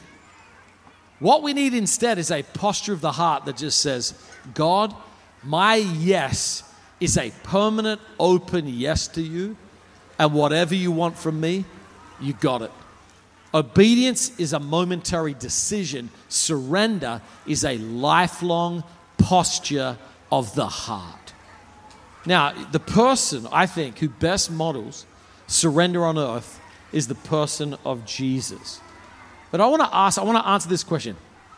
Speaker 7: What we need instead is a posture of the heart that just says, God, my yes is a permanent, open yes to you, and whatever you want from me, you got it. Obedience is a momentary decision. Surrender is a lifelong posture of the heart. Now, the person, I think, who best models surrender on earth is the person of Jesus. But I want to answer this question.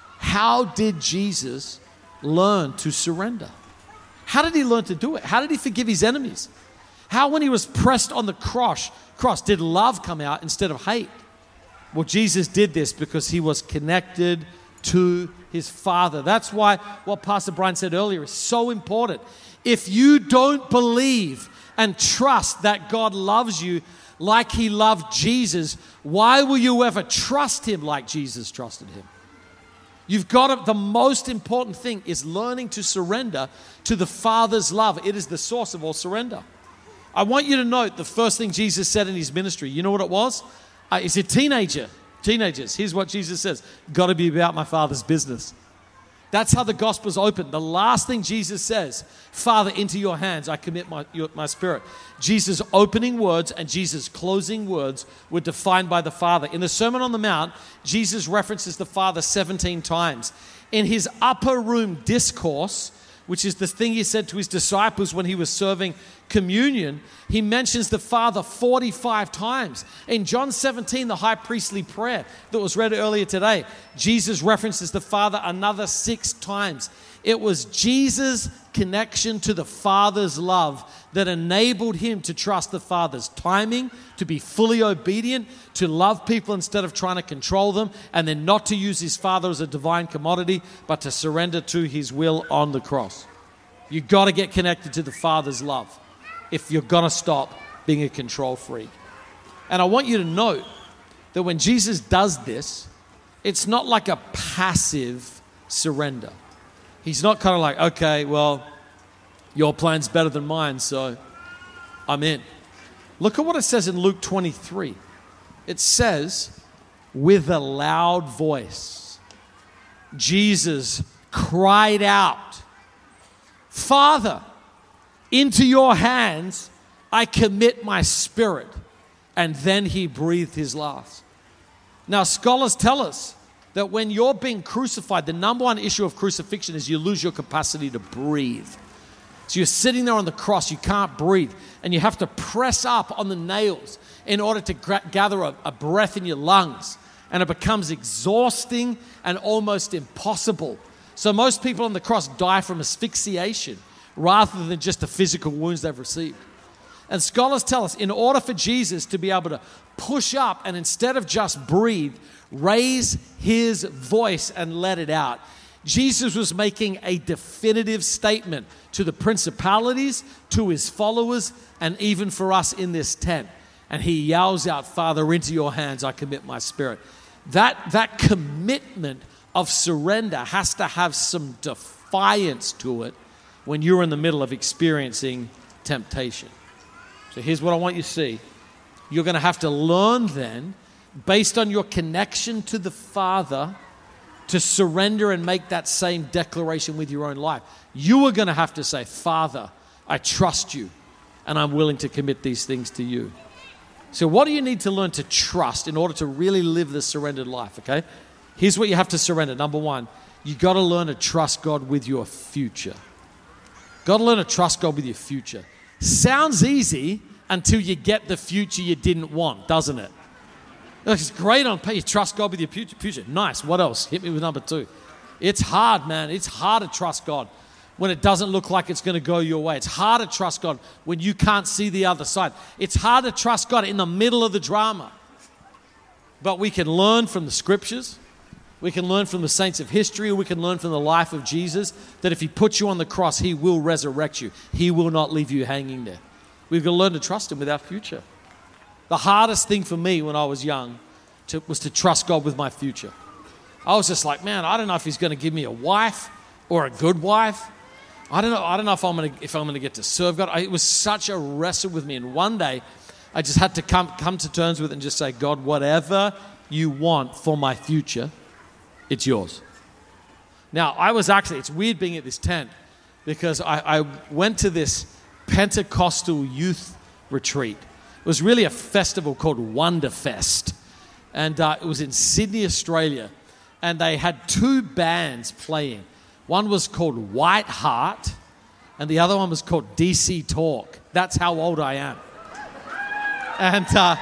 Speaker 7: How did Jesus learn to surrender? How did he learn to do it? How did he forgive his enemies? How, when he was pressed on the cross, did love come out instead of hate? Well, Jesus did this because he was connected to his Father. That's why what Pastor Brian said earlier is so important. If you don't believe and trust that God loves you like he loved Jesus, why will you ever trust him like Jesus trusted him? You've got to, the most important thing is learning to surrender to the Father's love. It is the source of all surrender. I want you to note the first thing Jesus said in his ministry. You know what it was? He said, teenagers, here's what Jesus says. Got to be about my Father's business. That's how the gospel's open. The last thing Jesus says, Father, into your hands I commit my spirit. Jesus' opening words and Jesus' closing words were defined by the Father. In the Sermon on the Mount, Jesus references the Father 17 times. In his upper room discourse, which is the thing he said to his disciples when he was serving communion, he mentions the Father 45 times. In John 17, the high priestly prayer that was read earlier today, Jesus references the Father another 6 times. It was Jesus' connection to the Father's love that enabled him to trust the Father's timing, to be fully obedient, to love people instead of trying to control them, and then not to use his Father as a divine commodity, but to surrender to his will on the cross. You've got to get connected to the Father's love if you're going to stop being a control freak. And I want you to note that when Jesus does this, it's not like a passive surrender. He's not kind of like, okay, well, your plan's better than mine, so I'm in. Look at what it says in Luke 23. It says, with a loud voice, Jesus cried out, Father, into your hands I commit my spirit. And then he breathed his last. Now, scholars tell us that when you're being crucified, the number one issue of crucifixion is you lose your capacity to breathe. So you're sitting there on the cross, you can't breathe, and you have to press up on the nails in order to gather a breath in your lungs. And it becomes exhausting and almost impossible. So most people on the cross die from asphyxiation rather than just the physical wounds they've received. And scholars tell us in order for Jesus to be able to push up and instead of just breathe, raise his voice and let it out, Jesus was making a definitive statement to the principalities, to his followers, and even for us in this tent. And he yells out, Father, into your hands I commit my spirit. That commitment of surrender has to have some defiance to it when you're in the middle of experiencing temptation. So here's what I want you to see. You're going to have to learn then, based on your connection to the Father, to surrender and make that same declaration with your own life, you are going to have to say, Father, I trust you, and I'm willing to commit these things to you. So what do you need to learn to trust in order to really live the surrendered life, okay? Here's what you have to surrender. Number one, you got to learn to trust God with your future. Got to learn to trust God with your future. Sounds easy until you get the future you didn't want, doesn't it? It's great on paper. You trust God with your future. Nice. What else? Hit me with number two. It's hard, man. It's hard to trust God when it doesn't look like it's going to go your way. It's hard to trust God when you can't see the other side. It's hard to trust God in the middle of the drama. But we can learn from the scriptures. We can learn from the saints of history. Or we can learn from the life of Jesus that if he puts you on the cross, he will resurrect you. He will not leave you hanging there. We've got to learn to trust him with our future. The hardest thing for me when I was young was to trust God with my future. I was just like, man, I don't know if he's going to give me a wife or a good wife. I don't know if I'm going to get to serve God. It was such a wrestle with me. And one day, I just had to come to terms with it and just say, God, whatever you want for my future, it's yours. Now, it's weird being at this tent because I went to this Pentecostal youth retreat. It was really a festival called Wonderfest. And it was in Sydney, Australia. And they had two bands playing. One was called White Heart, and the other one was called DC Talk. That's how old I am. And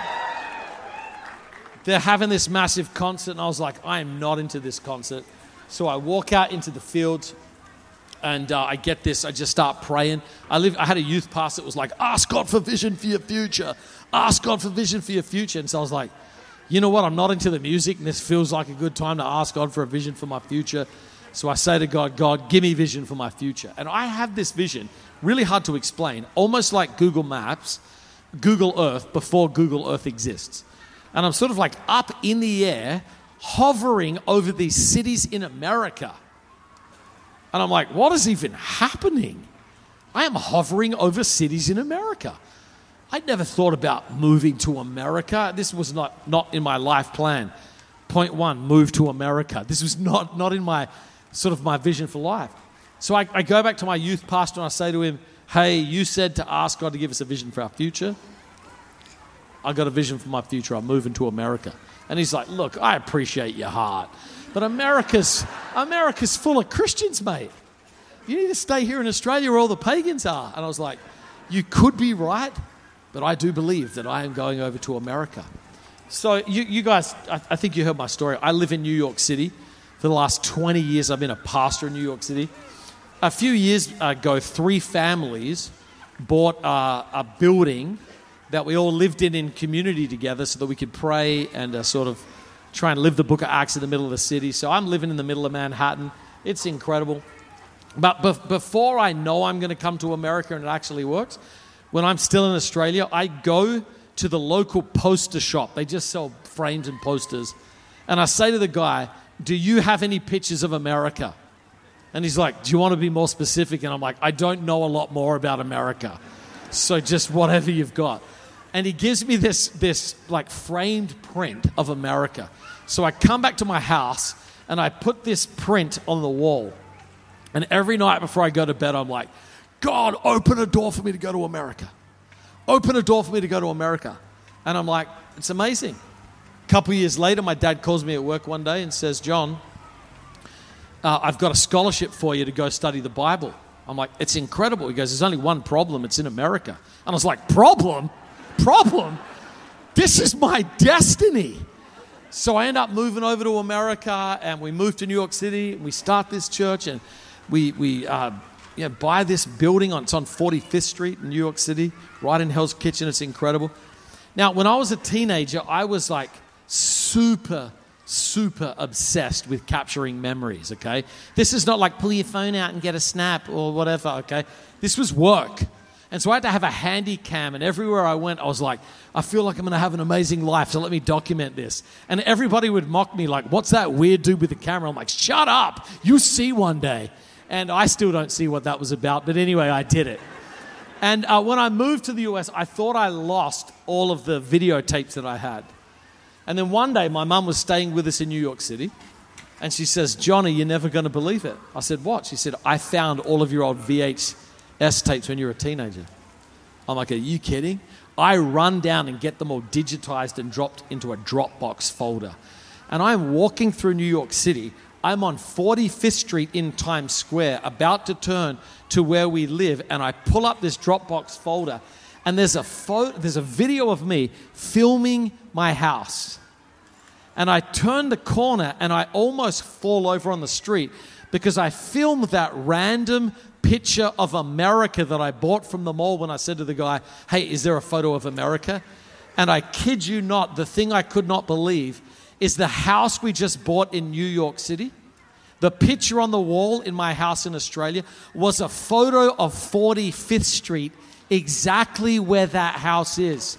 Speaker 7: they're having this massive concert, and I was like, I am not into this concert. So I walk out into the fields, and I get this. I just start praying. I had a youth pastor that was like, ask God for vision for your future. Ask God for vision for your future. And so I was like, you know what? I'm not into the music, and this feels like a good time to ask God for a vision for my future. So I say to God, God, give me vision for my future. And I have this vision, really hard to explain, almost like Google Maps, Google Earth, before Google Earth exists. And I'm sort of like up in the air, hovering over these cities in America. And I'm like, what is even happening? I am hovering over cities in America. I'd never thought about moving to America. This was not in my life plan. Point one, move to America. This was not in my my vision for life. So I go back to my youth pastor and I say to him, hey, you said to ask God to give us a vision for our future. I got a vision for my future. I'm moving to America. And he's like, look, I appreciate your heart, but America's full of Christians, mate. You need to stay here in Australia where all the pagans are. And I was like, you could be right, but I do believe that I am going over to America. So you guys, I think you heard my story. I live in New York City. For the last 20 years, I've been a pastor in New York City. A few years ago, 3 families bought a building that we all lived in community together so that we could pray and sort of try and live the book of Acts in the middle of the city. So I'm living in the middle of Manhattan. It's incredible. But before I know I'm going to come to America and it actually works, when I'm still in Australia, I go to the local poster shop. They just sell frames and posters. And I say to the guy, do you have any pictures of America? And he's like, do you want to be more specific? And I'm like, I don't know a lot more about America. So just whatever you've got. And he gives me this like framed print of America. So I come back to my house and I put this print on the wall. And every night before I go to bed, I'm like, God, open a door for me to go to America. Open a door for me to go to America. And I'm like, it's amazing. A couple of years later, my dad calls me at work one day and says, John, I've got a scholarship for you to go study the Bible. I'm like, it's incredible. He goes, there's only one problem. It's in America. And I was like, problem? Problem? This is my destiny. So I end up moving over to America, and we move to New York City, and we start this church, and we buy this building. It's on 45th Street in New York City, right in Hell's Kitchen. It's incredible. Now, when I was a teenager, I was like super obsessed with capturing memories, okay? This is not like pull your phone out and get a snap or whatever, okay? This was work. And so I had to have a handy cam, and everywhere I went, I was like, I feel like I'm going to have an amazing life, so let me document this. And everybody would mock me like, what's that weird dude with the camera? I'm like, shut up, you see one day. And I still don't see what that was about, but anyway, I did it. And when I moved to the US, I thought I lost all of the videotapes that I had. And then one day, my mum was staying with us in New York City, And she says, Johnny, you're never going to believe it. I said, what? She said, I found all of your old VHS tapes when you were a teenager. I'm like, are you kidding? I run down and get them all digitized and dropped into a Dropbox folder. And I'm walking through New York City. I'm on 45th Street in Times Square, about to turn to where we live, and I pull up this Dropbox folder, and there's a video of me filming my house. And I turn the corner, and I almost fall over on the street because I filmed that random picture of America that I bought from the mall when I said to the guy, hey, is there a photo of America? And I kid you not, the thing I could not believe is the house we just bought in New York City. The picture on the wall in my house in Australia was a photo of 45th Street, exactly where that house is.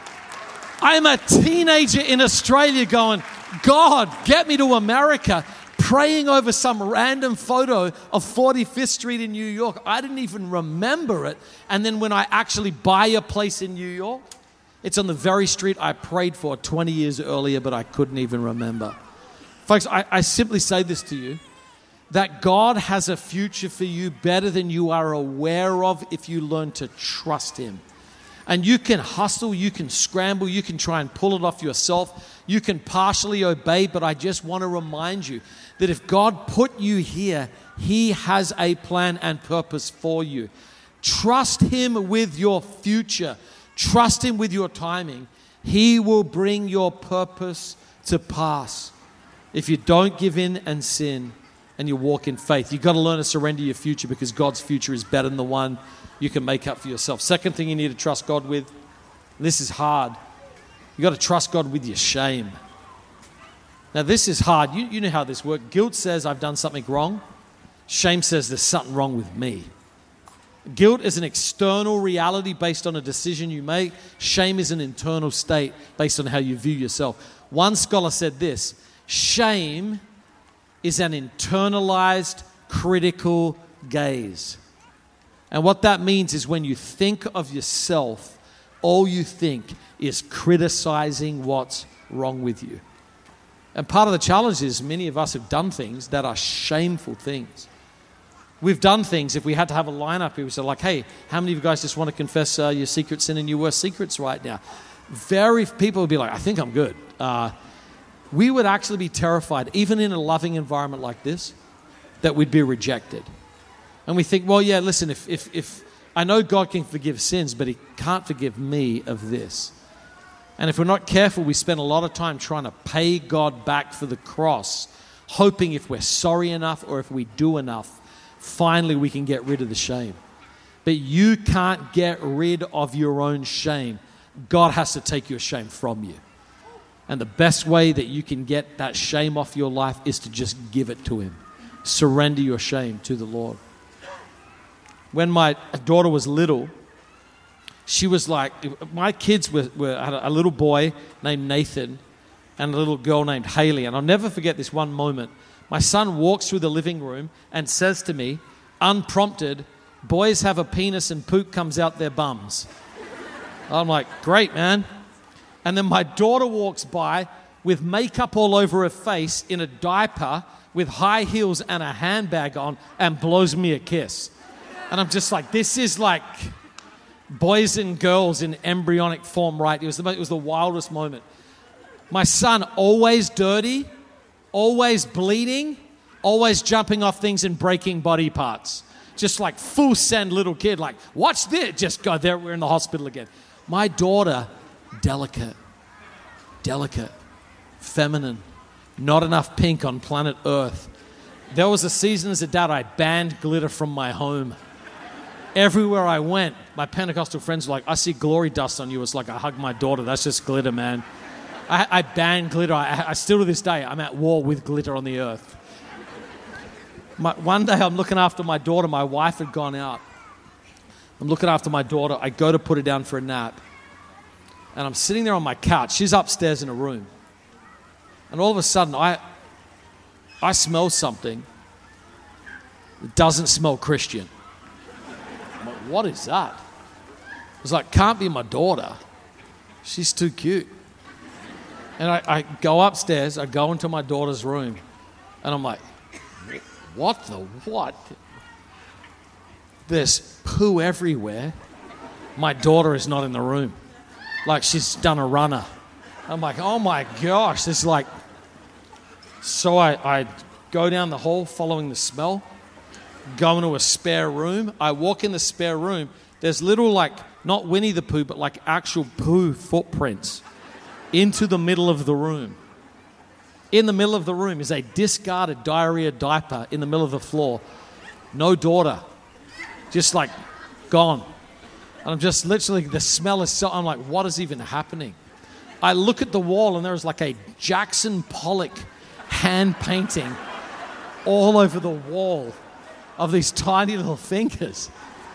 Speaker 7: I'm a teenager in Australia going, God, get me to America, praying over some random photo of 45th Street in New York. I didn't even remember it. And then when I actually buy a place in New York, it's on the very street I prayed for 20 years earlier, but I couldn't even remember. Folks, I simply say this to you, that God has a future for you better than you are aware of if you learn to trust Him. And you can hustle, you can scramble, you can try and pull it off yourself, you can partially obey, but I just want to remind you that if God put you here, He has a plan and purpose for you. Trust Him with your future. Trust Him with your timing. He will bring your purpose to pass. If you don't give in and sin and you walk in faith, you've got to learn to surrender your future because God's future is better than the one you can make up for yourself. Second thing you need to trust God with, this is hard. You've got to trust God with your shame. Now this is hard. You know how this works. Guilt says I've done something wrong. Shame says there's something wrong with me. Guilt is an external reality based on a decision you make. Shame is an internal state based on how you view yourself. One scholar said this, shame is an internalized critical gaze. And what that means is when you think of yourself, all you think is criticizing what's wrong with you. And part of the challenge is many of us have done things that are shameful things. We've done things, if we had to have a lineup, we would say like, hey, how many of you guys just want to confess your secret sin and your worst secrets right now? Very people would be like, I think I'm good. We would actually be terrified, even in a loving environment like this, that we'd be rejected. And we think, well, yeah, listen, if I know God can forgive sins, but He can't forgive me of this. And if we're not careful, we spend a lot of time trying to pay God back for the cross, hoping if we're sorry enough or if we do enough, finally we can get rid of the shame. But you can't get rid of your own shame. God has to take your shame from you. And the best way that you can get that shame off your life is to just give it to Him. Surrender your shame to the Lord. When my daughter was little, she was like, my kids had a little boy named Nathan and a little girl named Haley. And I'll never forget this one moment. My son walks through the living room and says to me, unprompted, boys have a penis and poop comes out their bums. I'm like, great, man. And then my daughter walks by with makeup all over her face in a diaper with high heels and a handbag on and blows me a kiss. And I'm just like, this is like boys and girls in embryonic form, right? It was the wildest moment. My son, always dirty, always bleeding, always jumping off things and breaking body parts. Just like full send little kid, like, watch this, just go there, we're in the hospital again. My daughter, delicate, feminine, not enough pink on planet Earth. There was a season as a dad I banned glitter from my home. Everywhere I went, my Pentecostal friends were like, I see glory dust on you. It's like I hug my daughter. That's just glitter, man. I banned glitter. I still to this day, I'm at war with glitter on the earth. One day I'm looking after my daughter. My wife had gone out. I'm looking after my daughter. I go to put her down for a nap. And I'm sitting there on my couch. She's upstairs in a room. And all of a sudden, I smell something that doesn't smell Christian. I'm like, what is that? I was like, can't be my daughter. She's too cute. And I go upstairs, I go into my daughter's room, And I'm like, what the what? There's poo everywhere. My daughter is not in the room. Like she's done a runner. I'm like, oh my gosh. This is like... So I go down the hall following the smell, go into a spare room. I walk in the spare room. There's little like, not Winnie the Pooh, but like actual poo footprints into the middle of the room. In the middle of the room is a discarded diarrhea diaper in the middle of the floor. No daughter. Just like gone. And I'm just literally, the smell is so, I'm like, what is even happening? I look at the wall and there's like a Jackson Pollock hand painting all over the wall of these tiny little fingers.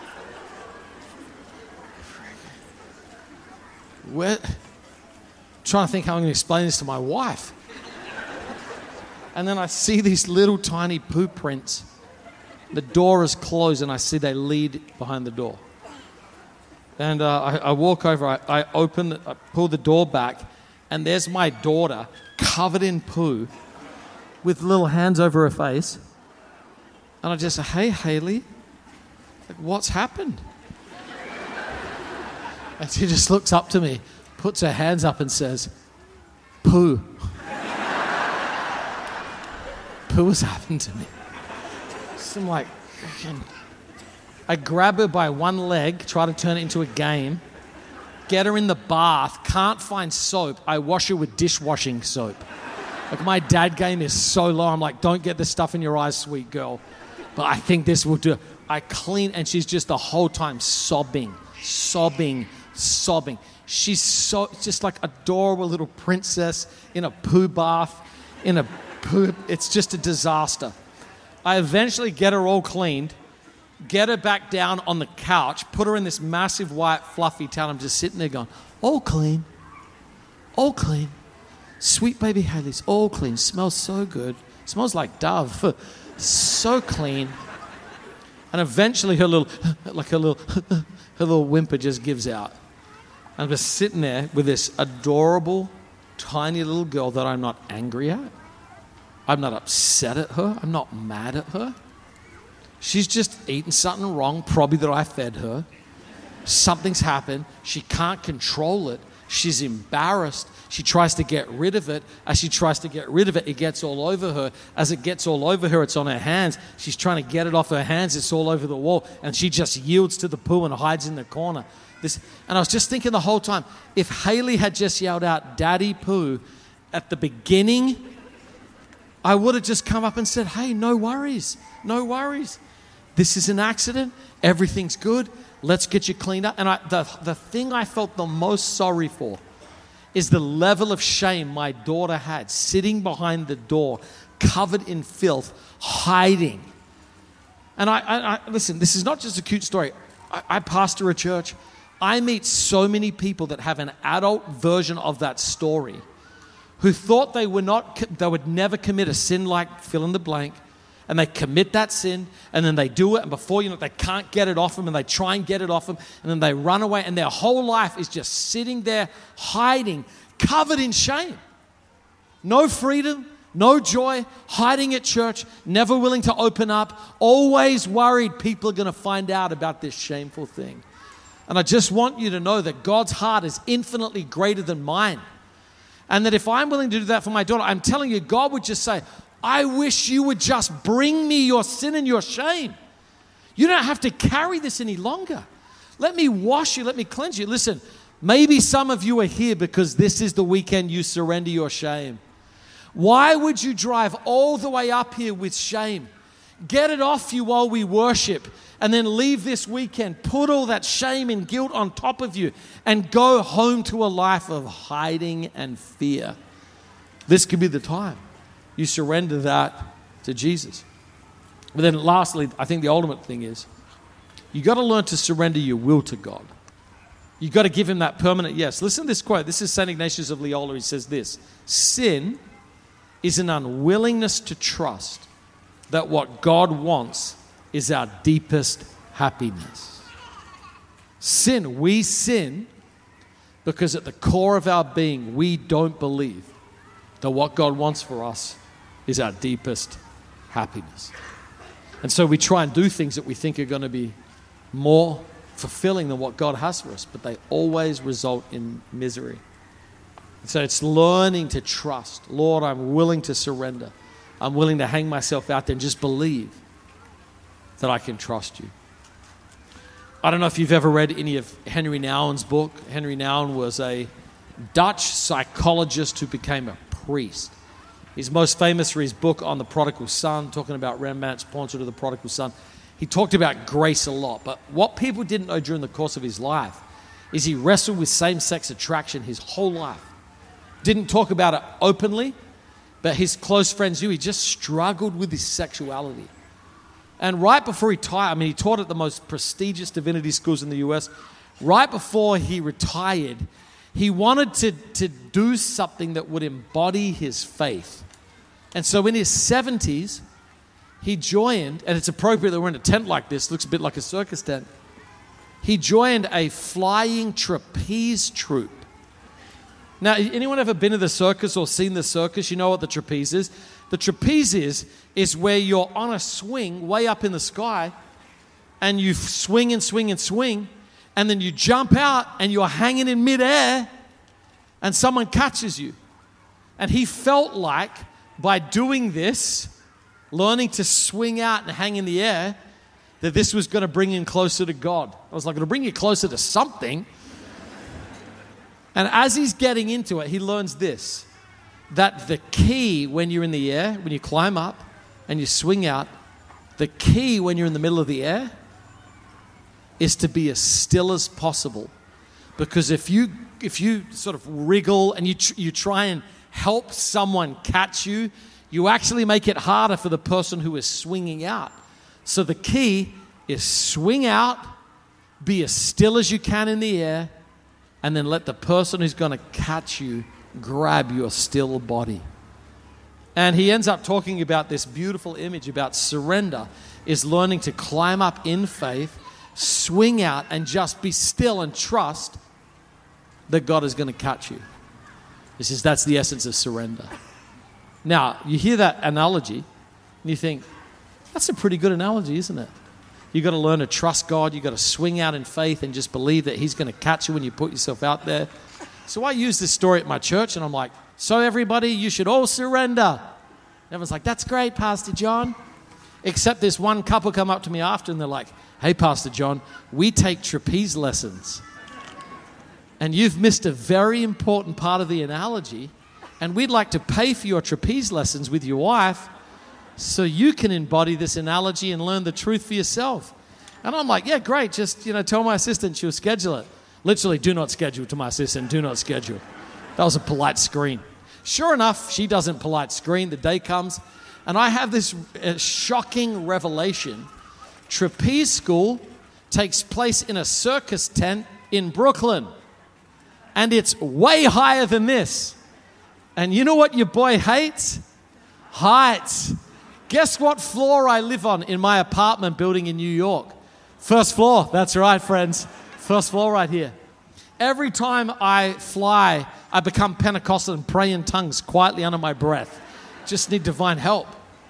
Speaker 7: I'm trying to think how I'm going to explain this to my wife. And then I see these little tiny poo prints. The door is closed and I see they lead behind the door. And I walk over, I open, I pull the door back, and there's my daughter covered in poo with little hands over her face. And I just say, hey, Haley, like, what's happened? And she just looks up to me, puts her hands up and says, poo. Poo has happened to me. So I'm like, I grab her by one leg, try to turn it into a game, get her in the bath, can't find soap. I wash her with dishwashing soap. Like my dad game is so low. I'm like, don't get the stuff in your eyes, sweet girl. But I think this will do. I clean, and she's just the whole time sobbing. She's so just like adorable little princess in a poo bath, in a poo. It's just a disaster. I eventually get her all cleaned, get her back down on the couch, put her in this massive white fluffy towel. I'm just sitting there going, all clean. Sweet baby Haley's all clean. Smells so good. Smells like Dove. So clean. And eventually her little whimper just gives out. I'm just sitting there with this adorable, tiny little girl that I'm not angry at. I'm not upset at her. I'm not mad at her. She's just eaten something wrong, probably that I fed her. Something's happened. She can't control it. She's embarrassed. She tries to get rid of it. As she tries to get rid of it, it gets all over her. As it gets all over her, it's on her hands. She's trying to get it off her hands. It's all over the wall. And she just yields to the poo and hides in the corner. And I was just thinking the whole time, if Haley had just yelled out, Daddy Poo, at the beginning, I would have just come up and said, hey, no worries. This is an accident. Everything's good. Let's get you cleaned up. And the thing I felt the most sorry for is the level of shame my daughter had, sitting behind the door, covered in filth, hiding. And I listen, this is not just a cute story. I pastor a church. I meet so many people that have an adult version of that story who thought they would never commit a sin like fill in the blank. And they commit that sin, and then they do it, and before you know it, they can't get it off them, and they try and get it off them, and then they run away, and their whole life is just sitting there, hiding, covered in shame. No freedom, no joy, hiding at church, never willing to open up, always worried people are going to find out about this shameful thing. And I just want you to know that God's heart is infinitely greater than mine. And that if I'm willing to do that for my daughter, I'm telling you, God would just say, I wish you would just bring me your sin and your shame. You don't have to carry this any longer. Let me wash you. Let me cleanse you. Listen, maybe some of you are here because this is the weekend you surrender your shame. Why would you drive all the way up here with shame? Get it off you while we worship, and then leave this weekend. Put all that shame and guilt on top of you and go home to a life of hiding and fear. This could be the time you surrender that to Jesus. But then lastly, I think the ultimate thing is you got to learn to surrender your will to God. You got to give him that permanent yes. Listen to this quote. This is St. Ignatius of Loyola. He says this: sin is an unwillingness to trust that what God wants is our deepest happiness. We sin because at the core of our being, we don't believe that what God wants for us is our deepest happiness. And so we try and do things that we think are going to be more fulfilling than what God has for us, but they always result in misery. And so it's learning to trust. Lord, I'm willing to surrender. I'm willing to hang myself out there and just believe that I can trust you. I don't know if you've ever read any of Henry Nouwen's book. Henry Nouwen was a Dutch psychologist who became a priest. He's most famous for his book on the prodigal son, talking about Rembrandt's portrait of the prodigal son. He talked about grace a lot, but what people didn't know during the course of his life is he wrestled with same-sex attraction his whole life. Didn't talk about it openly, but his close friends knew he just struggled with his sexuality. And right before he retired, he taught at the most prestigious divinity schools in the US. Right before he retired, he wanted to do something that would embody his faith. And so in his 70s, he joined, and it's appropriate that we're in a tent like this, looks a bit like a circus tent. He joined a flying trapeze troupe. Now, anyone ever been to the circus or seen the circus? You know what the trapeze is? The trapeze is where you're on a swing way up in the sky, and you swing and swing and swing, and then you jump out and you're hanging in midair, and someone catches you. And he felt like by doing this, learning to swing out and hang in the air, that this was going to bring him closer to God. I was like, it'll bring you closer to something. And as he's getting into it, he learns this, that the key when you're in the air, when you climb up and you swing out, the key when you're in the middle of the air is to be as still as possible. Because if you sort of wriggle and you try and help someone catch you, you actually make it harder for the person who is swinging out. So the key is swing out, be as still as you can in the air, and then let the person who's going to catch you grab your still body. And he ends up talking about this beautiful image about surrender is learning to climb up in faith, swing out, and just be still and trust that God is going to catch you. He says that's the essence of surrender. Now, you hear that analogy, and you think, that's a pretty good analogy, isn't it? You've got to learn to trust God. You've got to swing out in faith and just believe that he's going to catch you when you put yourself out there. So I use this story at my church, and I'm like, so everybody, you should all surrender. And everyone's like, that's great, Pastor John. Except this one couple come up to me after, and they're like, hey, Pastor John, we take trapeze lessons. And you've missed a very important part of the analogy, and we'd like to pay for your trapeze lessons with your wife so you can embody this analogy and learn the truth for yourself. And I'm like, yeah, great. Just, tell my assistant she'll schedule it. Literally, do not schedule to my assistant. Do not schedule. That was a polite screen. Sure enough, she doesn't polite screen. The day comes, and I have this shocking revelation. Trapeze school takes place in a circus tent in Brooklyn. And it's way higher than this. And you know what your boy hates? Heights. Guess what floor I live on in my apartment building in New York? First floor. That's right, friends. First floor right here. Every time I fly, I become Pentecostal and pray in tongues quietly under my breath. Just need divine help.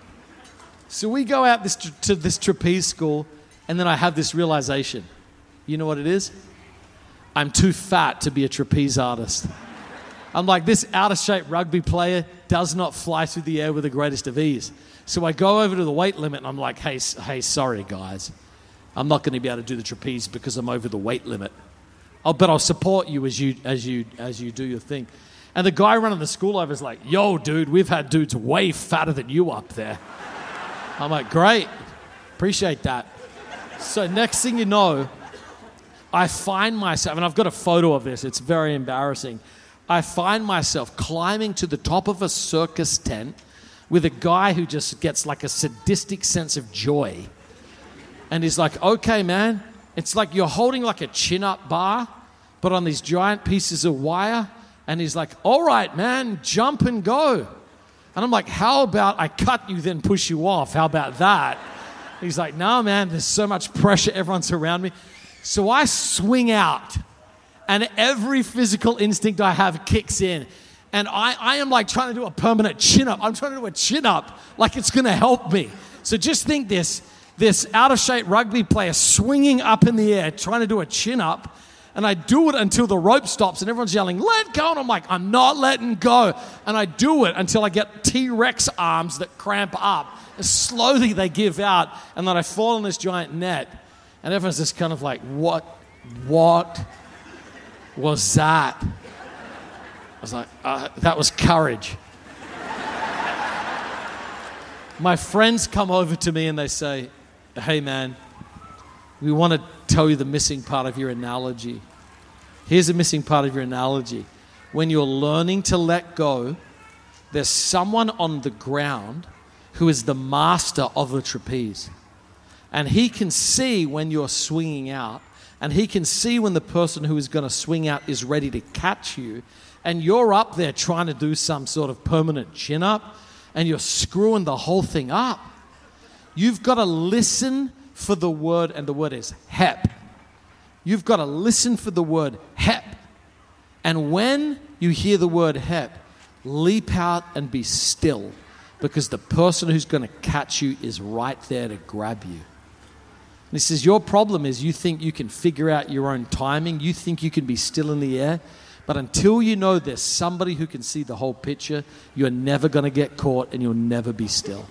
Speaker 7: So we go out to this trapeze school, and then I have this realization. You know what it is? I'm too fat to be a trapeze artist. I'm like, this out-of-shape rugby player does not fly through the air with the greatest of ease. So I go over to the weight limit, and I'm like, hey, sorry, guys. I'm not going to be able to do the trapeze because I'm over the weight limit. But I'll support you as you do your thing. And the guy running the school over is like, yo, dude, we've had dudes way fatter than you up there. I'm like, great. Appreciate that. So next thing you know, I find myself, and I've got a photo of this. It's very embarrassing. I find myself climbing to the top of a circus tent with a guy who just gets like a sadistic sense of joy. And he's like, okay, man. It's like you're holding like a chin-up bar, but on these giant pieces of wire. And he's like, all right, man, jump and go. And I'm like, how about I cut you, then push you off? How about that? He's like, no, man, there's so much pressure. Everyone's around me. So I swing out, and every physical instinct I have kicks in. And I am like trying to do a permanent chin-up. I'm trying to do a chin-up like it's going to help me. So just think this out-of-shape rugby player swinging up in the air, trying to do a chin-up, and I do it until the rope stops and everyone's yelling, let go. And I'm like, I'm not letting go. And I do it until I get T-Rex arms that cramp up. And slowly they give out, and then I fall in this giant net. And everyone's just kind of like, what was that? I was like, that was courage. My friends come over to me and they say, hey man, we want to tell you the missing part of your analogy. Here's the missing part of your analogy. When you're learning to let go, there's someone on the ground who is the master of the trapeze. And he can see when you're swinging out, and he can see when the person who is going to swing out is ready to catch you, and you're up there trying to do some sort of permanent chin-up, and you're screwing the whole thing up. You've got to listen for the word, and the word is hep. You've got to listen for the word hep. And when you hear the word hep, leap out and be still, because the person who's going to catch you is right there to grab you. And he says, your problem is you think you can figure out your own timing. You think you can be still in the air. But until you know there's somebody who can see the whole picture, you're never going to get caught and you'll never be still.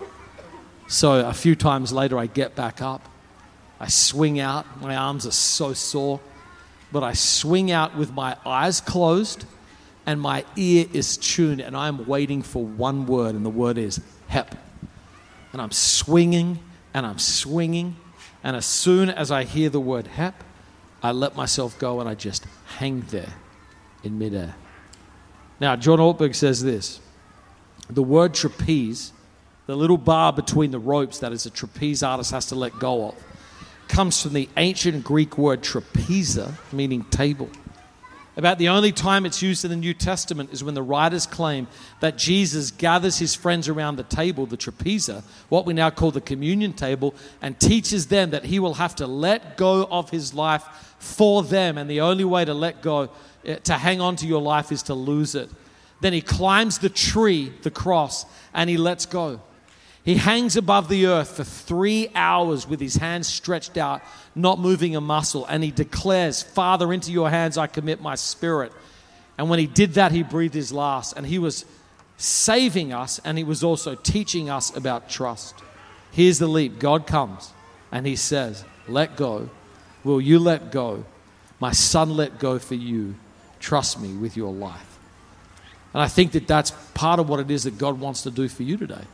Speaker 7: So a few times later, I get back up. I swing out. My arms are so sore. But I swing out with my eyes closed and my ear is tuned, and I'm waiting for one word, and the word is hep. And I'm swinging and I'm swinging. And as soon as I hear the word hep, I let myself go and I just hang there in midair. Now, John Ortberg says this. The word trapeze, the little bar between the ropes that is a trapeze artist has to let go of, comes from the ancient Greek word trapeza, meaning table. About the only time it's used in the New Testament is when the writers claim that Jesus gathers his friends around the table, the trapeza, what we now call the communion table, and teaches them that he will have to let go of his life for them. And the only way to let go, to hang on to your life, is to lose it. Then he climbs the tree, the cross, and he lets go. He hangs above the earth for 3 hours with his hands stretched out, not moving a muscle. And he declares, Father, into your hands I commit my spirit. And when he did that, he breathed his last. And he was saving us, and he was also teaching us about trust. Here's the leap. God comes and he says, let go. Will you let go? My son let go for you. Trust me with your life. And I think that that's part of what it is that God wants to do for you today.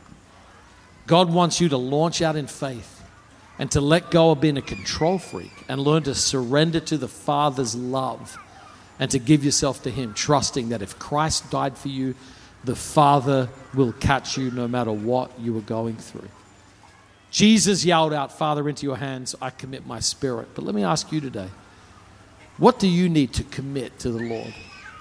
Speaker 7: God wants you to launch out in faith and to let go of being a control freak and learn to surrender to the Father's love and to give yourself to him, trusting that if Christ died for you, the Father will catch you no matter what you were going through. Jesus yelled out, Father, into your hands I commit my spirit. But let me ask you today, what do you need to commit to the Lord?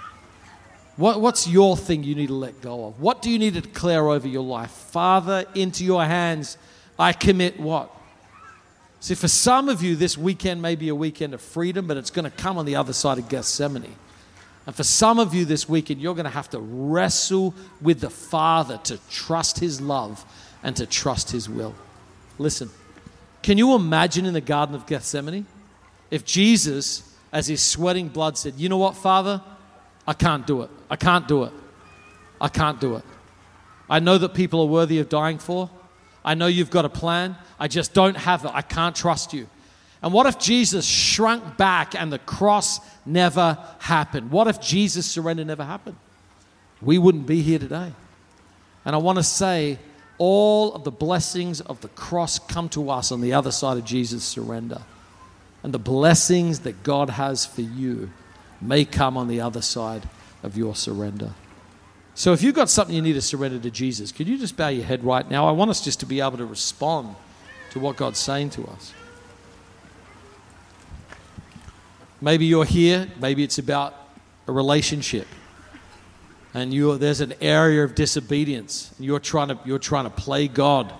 Speaker 7: What's your thing you need to let go of? What do you need to declare over your life? Father, into your hands I commit what? See, for some of you, this weekend may be a weekend of freedom, but it's going to come on the other side of Gethsemane. And for some of you this weekend, you're going to have to wrestle with the Father to trust his love and to trust his will. Listen, can you imagine in the Garden of Gethsemane if Jesus, as he's sweating blood, said, you know what, Father? I can't do it. I can't do it. I can't do it. I know that people are worthy of dying for. I know you've got a plan. I just don't have it. I can't trust you. And what if Jesus shrunk back and the cross never happened? What if Jesus' surrender never happened? We wouldn't be here today. And I want to say all of the blessings of the cross come to us on the other side of Jesus' surrender. And the blessings that God has for you may come on the other side of your surrender. So if you've got something you need to surrender to Jesus, could you just bow your head right now? I want us just to be able to respond to what God's saying to us. Maybe you're here, maybe it's about a relationship, and there's an area of disobedience, and you're trying to play God.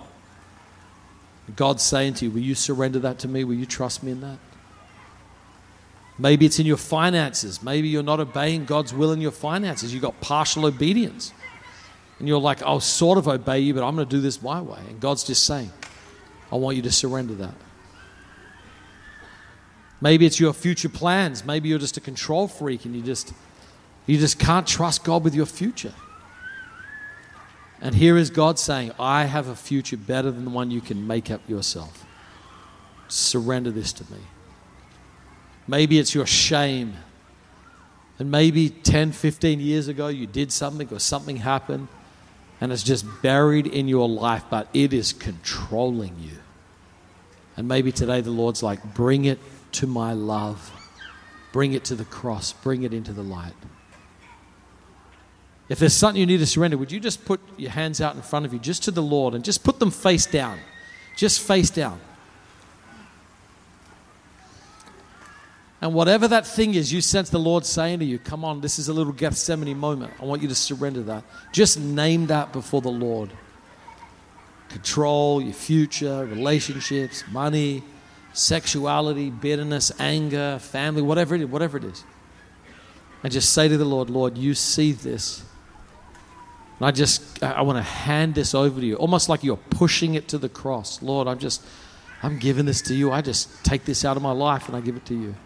Speaker 7: God's saying to you, will you surrender that to me? Will you trust me in that? Maybe it's in your finances. Maybe you're not obeying God's will in your finances. You've got partial obedience. And you're like, I'll sort of obey you, but I'm going to do this my way. And God's just saying, I want you to surrender that. Maybe it's your future plans. Maybe you're just a control freak and you just can't trust God with your future. And here is God saying, I have a future better than the one you can make up yourself. Surrender this to me. Maybe it's your shame. And maybe 10, 15 years ago you did something or something happened and it's just buried in your life, but it is controlling you. And maybe today the Lord's like, bring it to my love. Bring it to the cross. Bring it into the light. If there's something you need to surrender, would you just put your hands out in front of you, just to the Lord, and just put them face down. Just face down. And whatever that thing is, you sense the Lord saying to you, come on, this is a little Gethsemane moment. I want you to surrender that. Just name that before the Lord. Control, your future, relationships, money, sexuality, bitterness, anger, family, whatever it is. And just say to the Lord, Lord, you see this. And I want to hand this over to you, almost like you're pushing it to the cross. Lord, I'm giving this to you. I just take this out of my life and I give it to you.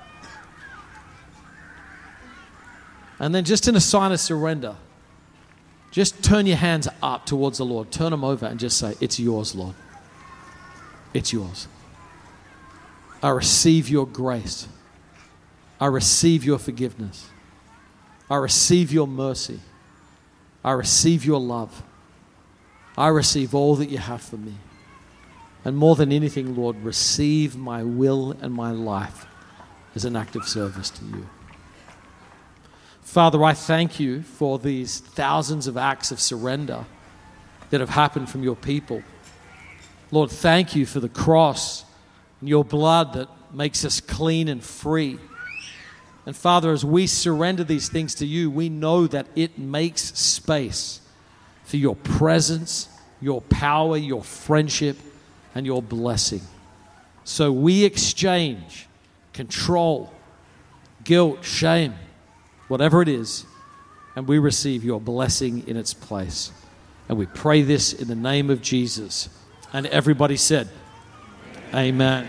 Speaker 7: And then just in a sign of surrender, just turn your hands up towards the Lord. Turn them over and just say, it's yours, Lord. It's yours. I receive your grace. I receive your forgiveness. I receive your mercy. I receive your love. I receive all that you have for me. And more than anything, Lord, receive my will and my life as an act of service to you. Father, I thank you for these thousands of acts of surrender that have happened from your people. Lord, thank you for the cross and your blood that makes us clean and free. And Father, as we surrender these things to you, we know that it makes space for your presence, your power, your friendship, and your blessing. So we exchange control, guilt, shame, whatever it is, and we receive your blessing in its place. And we pray this in the name of Jesus. And everybody said, amen.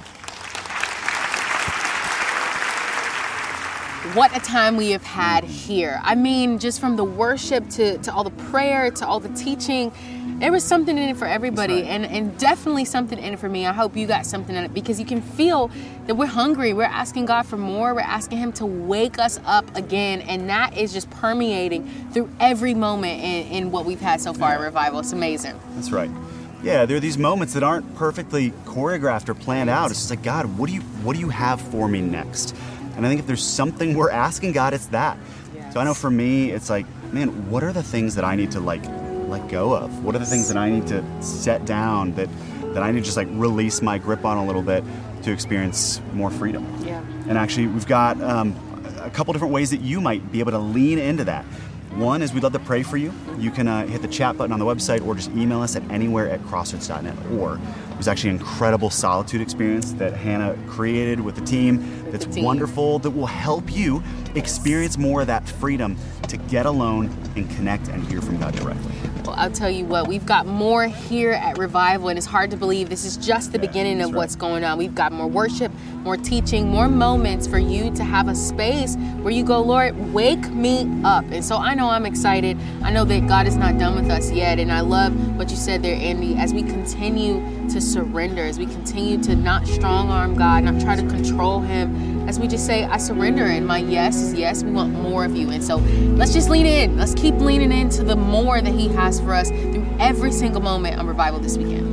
Speaker 2: What a time we have had here. I mean, just from the worship to all the prayer, to all the teaching, there was something in it for everybody, right. and definitely something in it for me. I hope you got something in it, because you can feel that we're hungry. We're asking God for more. We're asking him to wake us up again, and that is just permeating through every moment in what we've had so far at Revival. It's amazing.
Speaker 3: That's right. Yeah, there are these moments that aren't perfectly choreographed or planned out. It's just like, God, what do you have for me next? And I think if there's something we're asking God, it's that. Yes. So I know for me, it's like, man, what are the things that I need to let go of? What are the things that I need to set down, that I need to just release my grip on a little bit to experience more freedom?
Speaker 2: Yeah.
Speaker 3: And actually, we've got a couple different ways that you might be able to lean into that. One is we'd love to pray for you. You can hit the chat button on the website or just email us at anywhere@crossroads.net. Or there's actually an incredible solitude experience that Hannah created with the team that's wonderful, that will help you experience more of that freedom to get alone and connect and hear from God directly.
Speaker 2: Well, I'll tell you what, we've got more here at Revival, and it's hard to believe this is just the beginning of what's going on. We've got more worship, more teaching, more moments for you to have a space where you go, Lord, wake me up. And so I know I'm excited. I know that God is not done with us yet, and I love what you said there, Andy, as we continue to surrender, as we continue to not strong-arm God, not try to control him, as we just say, I surrender, and my yes is yes. We want more of you. And so let's just lean in. Let's keep leaning into the more that he has for us through every single moment on Revival this weekend.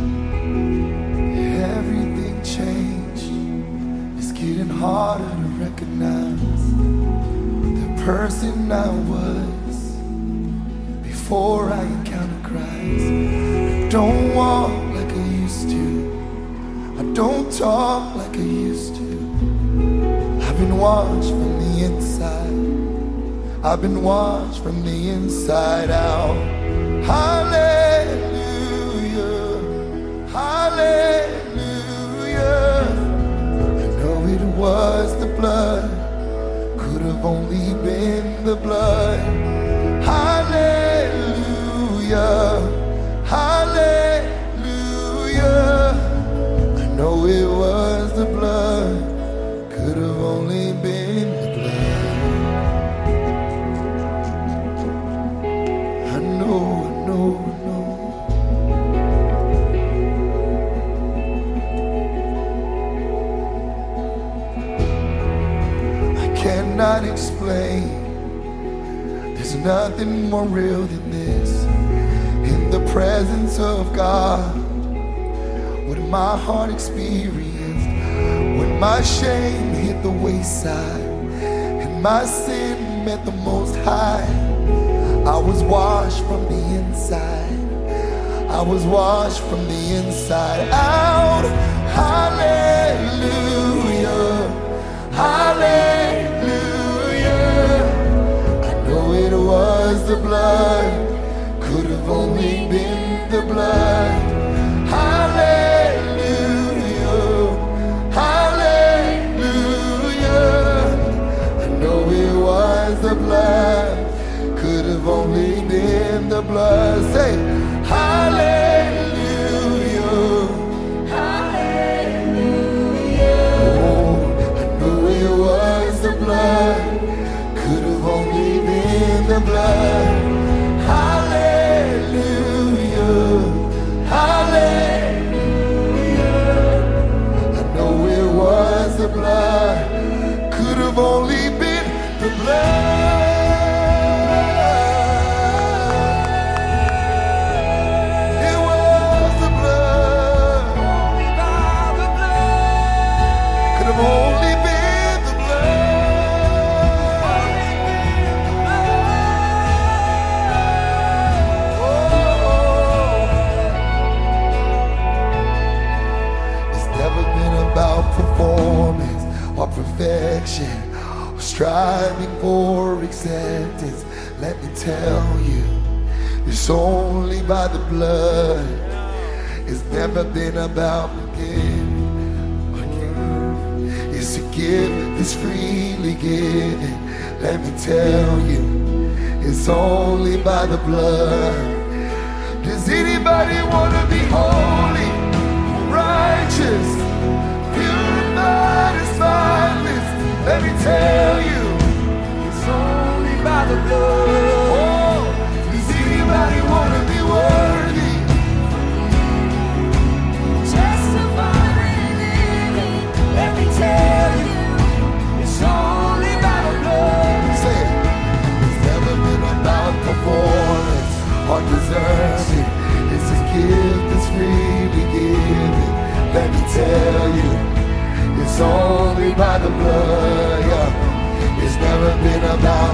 Speaker 8: Everything changed. It's getting harder to recognize the person I was before I encountered Christ. I don't walk like I used to. I don't talk like I used to. I've been washed from the inside. I've been washed from the inside out. Hallelujah, hallelujah. I know it was the have only been the blood. Hallelujah, hallelujah. I know it was the blood, could have only been the blood. I know. I cannot explain. There's nothing more real than this. In the presence of God, what my heart experienced when my shame hit the wayside and my sin met the Most High. I was washed from the inside. I was washed from the inside out. Hallelujah, hallelujah. I know it was the blood, could have only been the blood. Hallelujah, hallelujah. I know it was the blood, could have only been the blood. Say hallelujah, hallelujah. Oh, I know it was the blood, could have only been the blood. Hallelujah, hallelujah. I know it was the blood, could have only been the blood. Only been the blood. Oh. It's never been about performance or perfection or striving for acceptance. Let me tell you, it's only by the blood. It's never been about forgiveness. It's a gift that's freely given. Let me tell you, it's only by the blood. Does anybody want to be holy, righteous, purified and spotless? Let me tell you, it's only by the blood. Oh, does anybody want to be worthy? Let me tell you, it's only by the blood. Say it. It's never been about performance or deserving. It's a gift that's freely given. Let me tell you, it's only by the blood. Yeah. It's never been about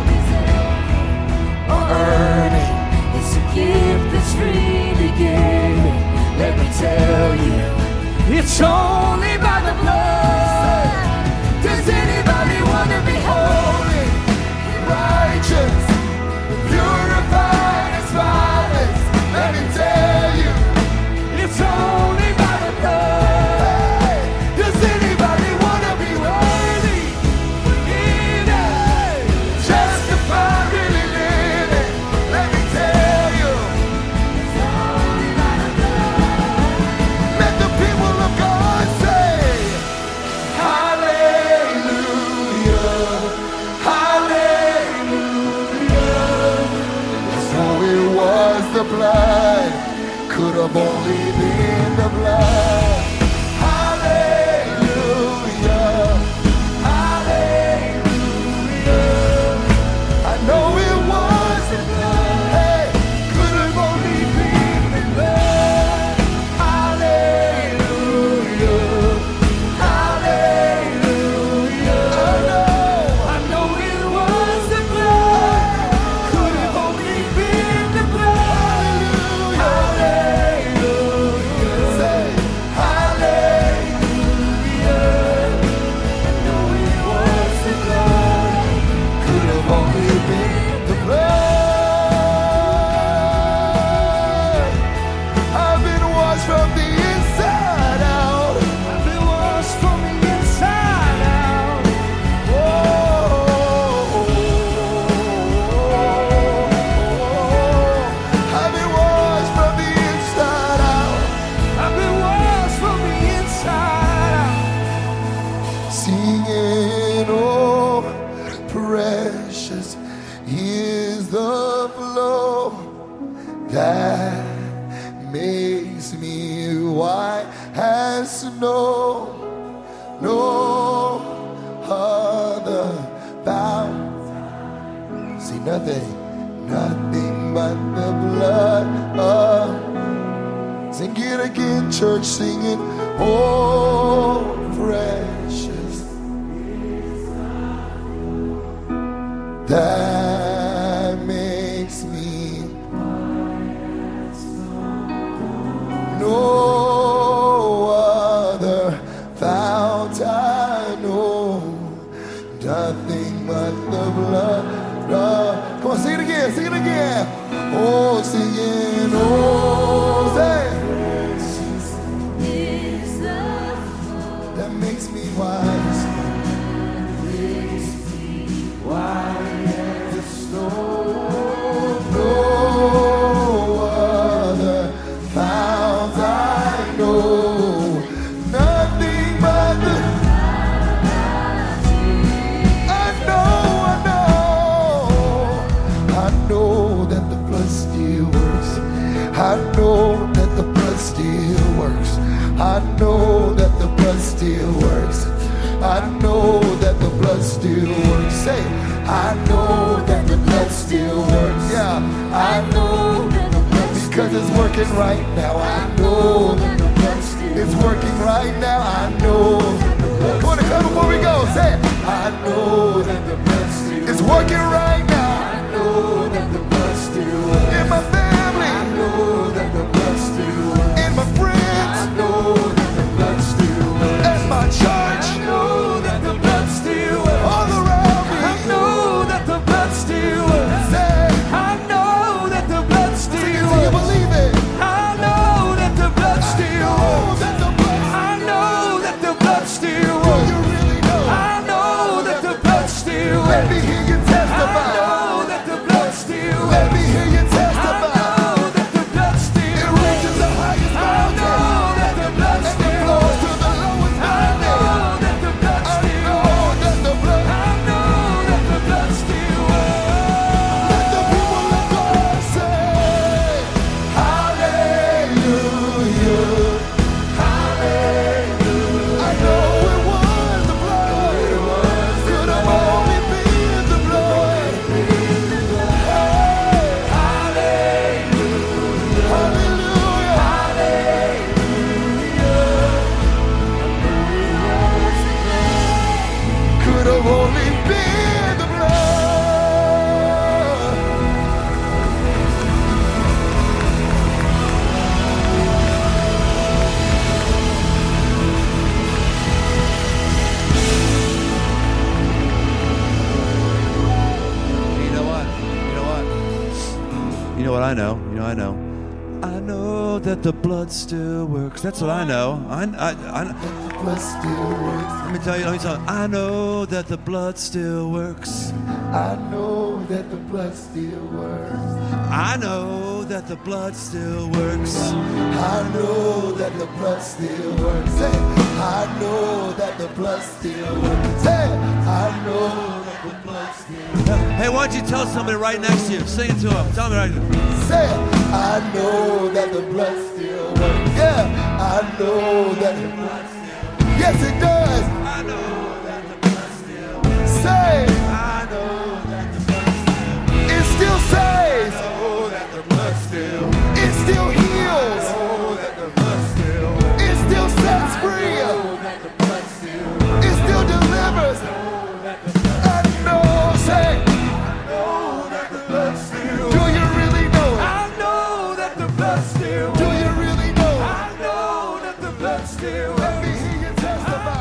Speaker 8: earning. It's a gift that's freely given. Let me tell you, it's only by the blood. Does anybody want to be holy, righteous, purified and spotless? Let me tell you, it's only by the blood. Hey, does anybody want to be worthy, forgiven, justified, really living? Let me tell you, it's only by the blood. Let the people of God say, hallelujah, hallelujah. So it was the blood, could have only been the blood. Hallelujah, hallelujah. I know it was the blood, hey, could have only been the blood. Hallelujah, hallelujah. I know it was the blood, could have only been the blood. Hallelujah, say that makes me white as snow. No other bound. See, nothing but the blood of. Sing it again, church, sing it. Oh, precious. That makes me no other fount I know. Nothing but the blood of. Come on, sing it again, sing it again. Oh, sing it, oh, say. That makes me wise. White as snow. No other fount I know. Nothing but the. I know that the blood still works. I know that the blood still works. I know that the blood still works. I know that the blood still works. Say, I know that the blood still works. Yeah, I know that the blood because it's working right now. I know that the blood still it's working right now. I know. Come on, come before we go. Say, I know that the blood still it's working right now. I know that the blood still works. In my family, I know that the blood still works. In my friends, I know that the blood still works. At my church, I know that the blood still works. All around me, I know that the blood still works. Say, I know that the blood still works. Do you believe it? I know that the blood still works. I know that the blood still works. Do you really know? I know that the blood still works. Let me hear you testify. I know that the blood still works. Let me hear you testify. I know that the blood still works. It reaches the highest mountain. I know that the blood still works. And it flows to the lowest valley. I know that the blood still works. I know that the blood. I know that the blood still works. Let the people of God say, Hallelujah. Hallelujah. I know it was the blood. Could have only been the blood. Hey, hallelujah. Hallelujah. Hallelujah. Could have only been the blood.
Speaker 1: You know what? You know what I know? I know that the blood still works. That's what I know. I
Speaker 8: Blood still works.
Speaker 1: let me tell you. I know that the blood still works.
Speaker 8: I know that the blood still works.
Speaker 1: I know that the blood still works.
Speaker 8: I know that the blood still works. Say, I know that the blood still works. Say, I know that the blood still works.
Speaker 1: Hey, why don't you tell somebody right next to you? Sing it to them. Tell me right now.
Speaker 8: Say, I know that the blood still works. Yeah, I know that the blood still works. Yes, it does.
Speaker 1: I know that the blood still works.
Speaker 8: Say,
Speaker 1: I know that the blood still works.
Speaker 8: it still saves.
Speaker 1: I know that the blood still works.
Speaker 8: It still heals.
Speaker 1: I know that the blood still works.
Speaker 8: It still sets free.
Speaker 1: I know that the blood still works.
Speaker 8: It still delivers. I know, say, do you really know it?
Speaker 6: I know that the blood still
Speaker 8: Do you really know it?
Speaker 6: I know that the blood still
Speaker 8: Let me hear you testify.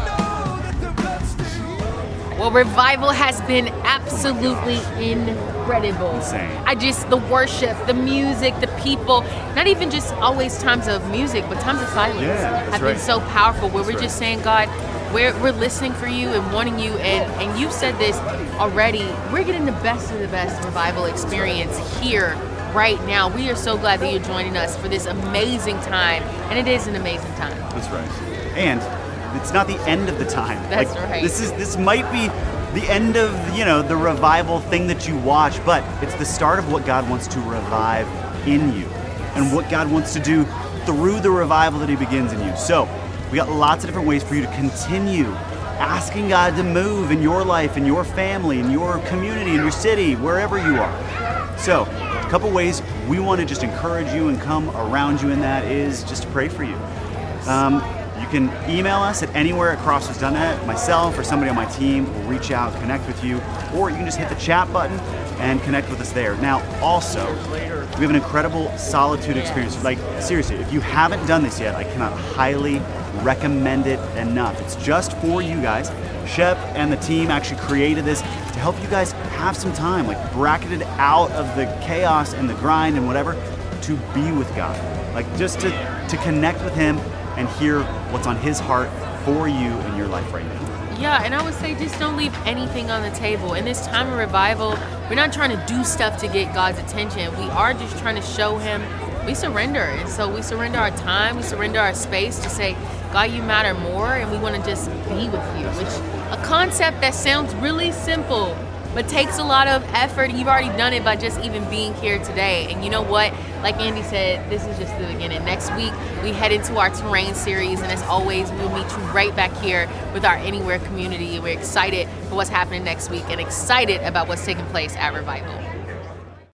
Speaker 2: Well, revival has been absolutely incredible.
Speaker 3: Insane.
Speaker 2: The worship, the music, the people, not even just always times of music, but times of silence
Speaker 3: Yeah,
Speaker 2: have
Speaker 3: right.
Speaker 2: been so powerful where
Speaker 3: That's
Speaker 2: we're just
Speaker 3: right.
Speaker 2: saying, God, we're listening for you and wanting you. And you said this already. We're getting the best of the best revival experience here right now. We are so glad that you're joining us for this amazing time. And it is an amazing time.
Speaker 3: That's right. And it's not the end of the time.
Speaker 2: That's right.
Speaker 3: This might be the end of, the revival thing that you watch, but it's the start of what God wants to revive in you. and what God wants to do through the revival that he begins in you. So we got lots of different ways for you to continue asking God to move in your life, in your family, in your community, in your city, wherever you are. So a couple ways we want to just encourage you and come around you in that is just to pray for you. You can email us at anywhere@crossroads.net. Myself or somebody on my team will reach out, connect with you, or you can just hit the chat button and connect with us there. Now, also, we have an incredible solitude experience. Like, seriously, if you haven't done this yet, I cannot highly recommend it enough. It's just for you guys. Shep and the team actually created this to help you guys have some time, like bracketed out of the chaos and the grind and whatever, to be with God. Like, just to connect with him and hear what's on his heart for you in your life right now.
Speaker 2: Yeah, and I would say just don't leave anything on the table. In this time of revival, we're not trying to do stuff to get God's attention. We are just trying to show him we surrender. And so we surrender our time, we surrender our space to say, God, you matter more, and we want to just be with you, which a concept that sounds really simple, but takes a lot of effort. You've already done it by just even being here today. And you know what? Like Andy said, this is just the beginning. Next week, we head into our terrain series. And as always, we'll meet you right back here with our Anywhere community. We're excited for what's happening next week and excited about what's taking place at Revival.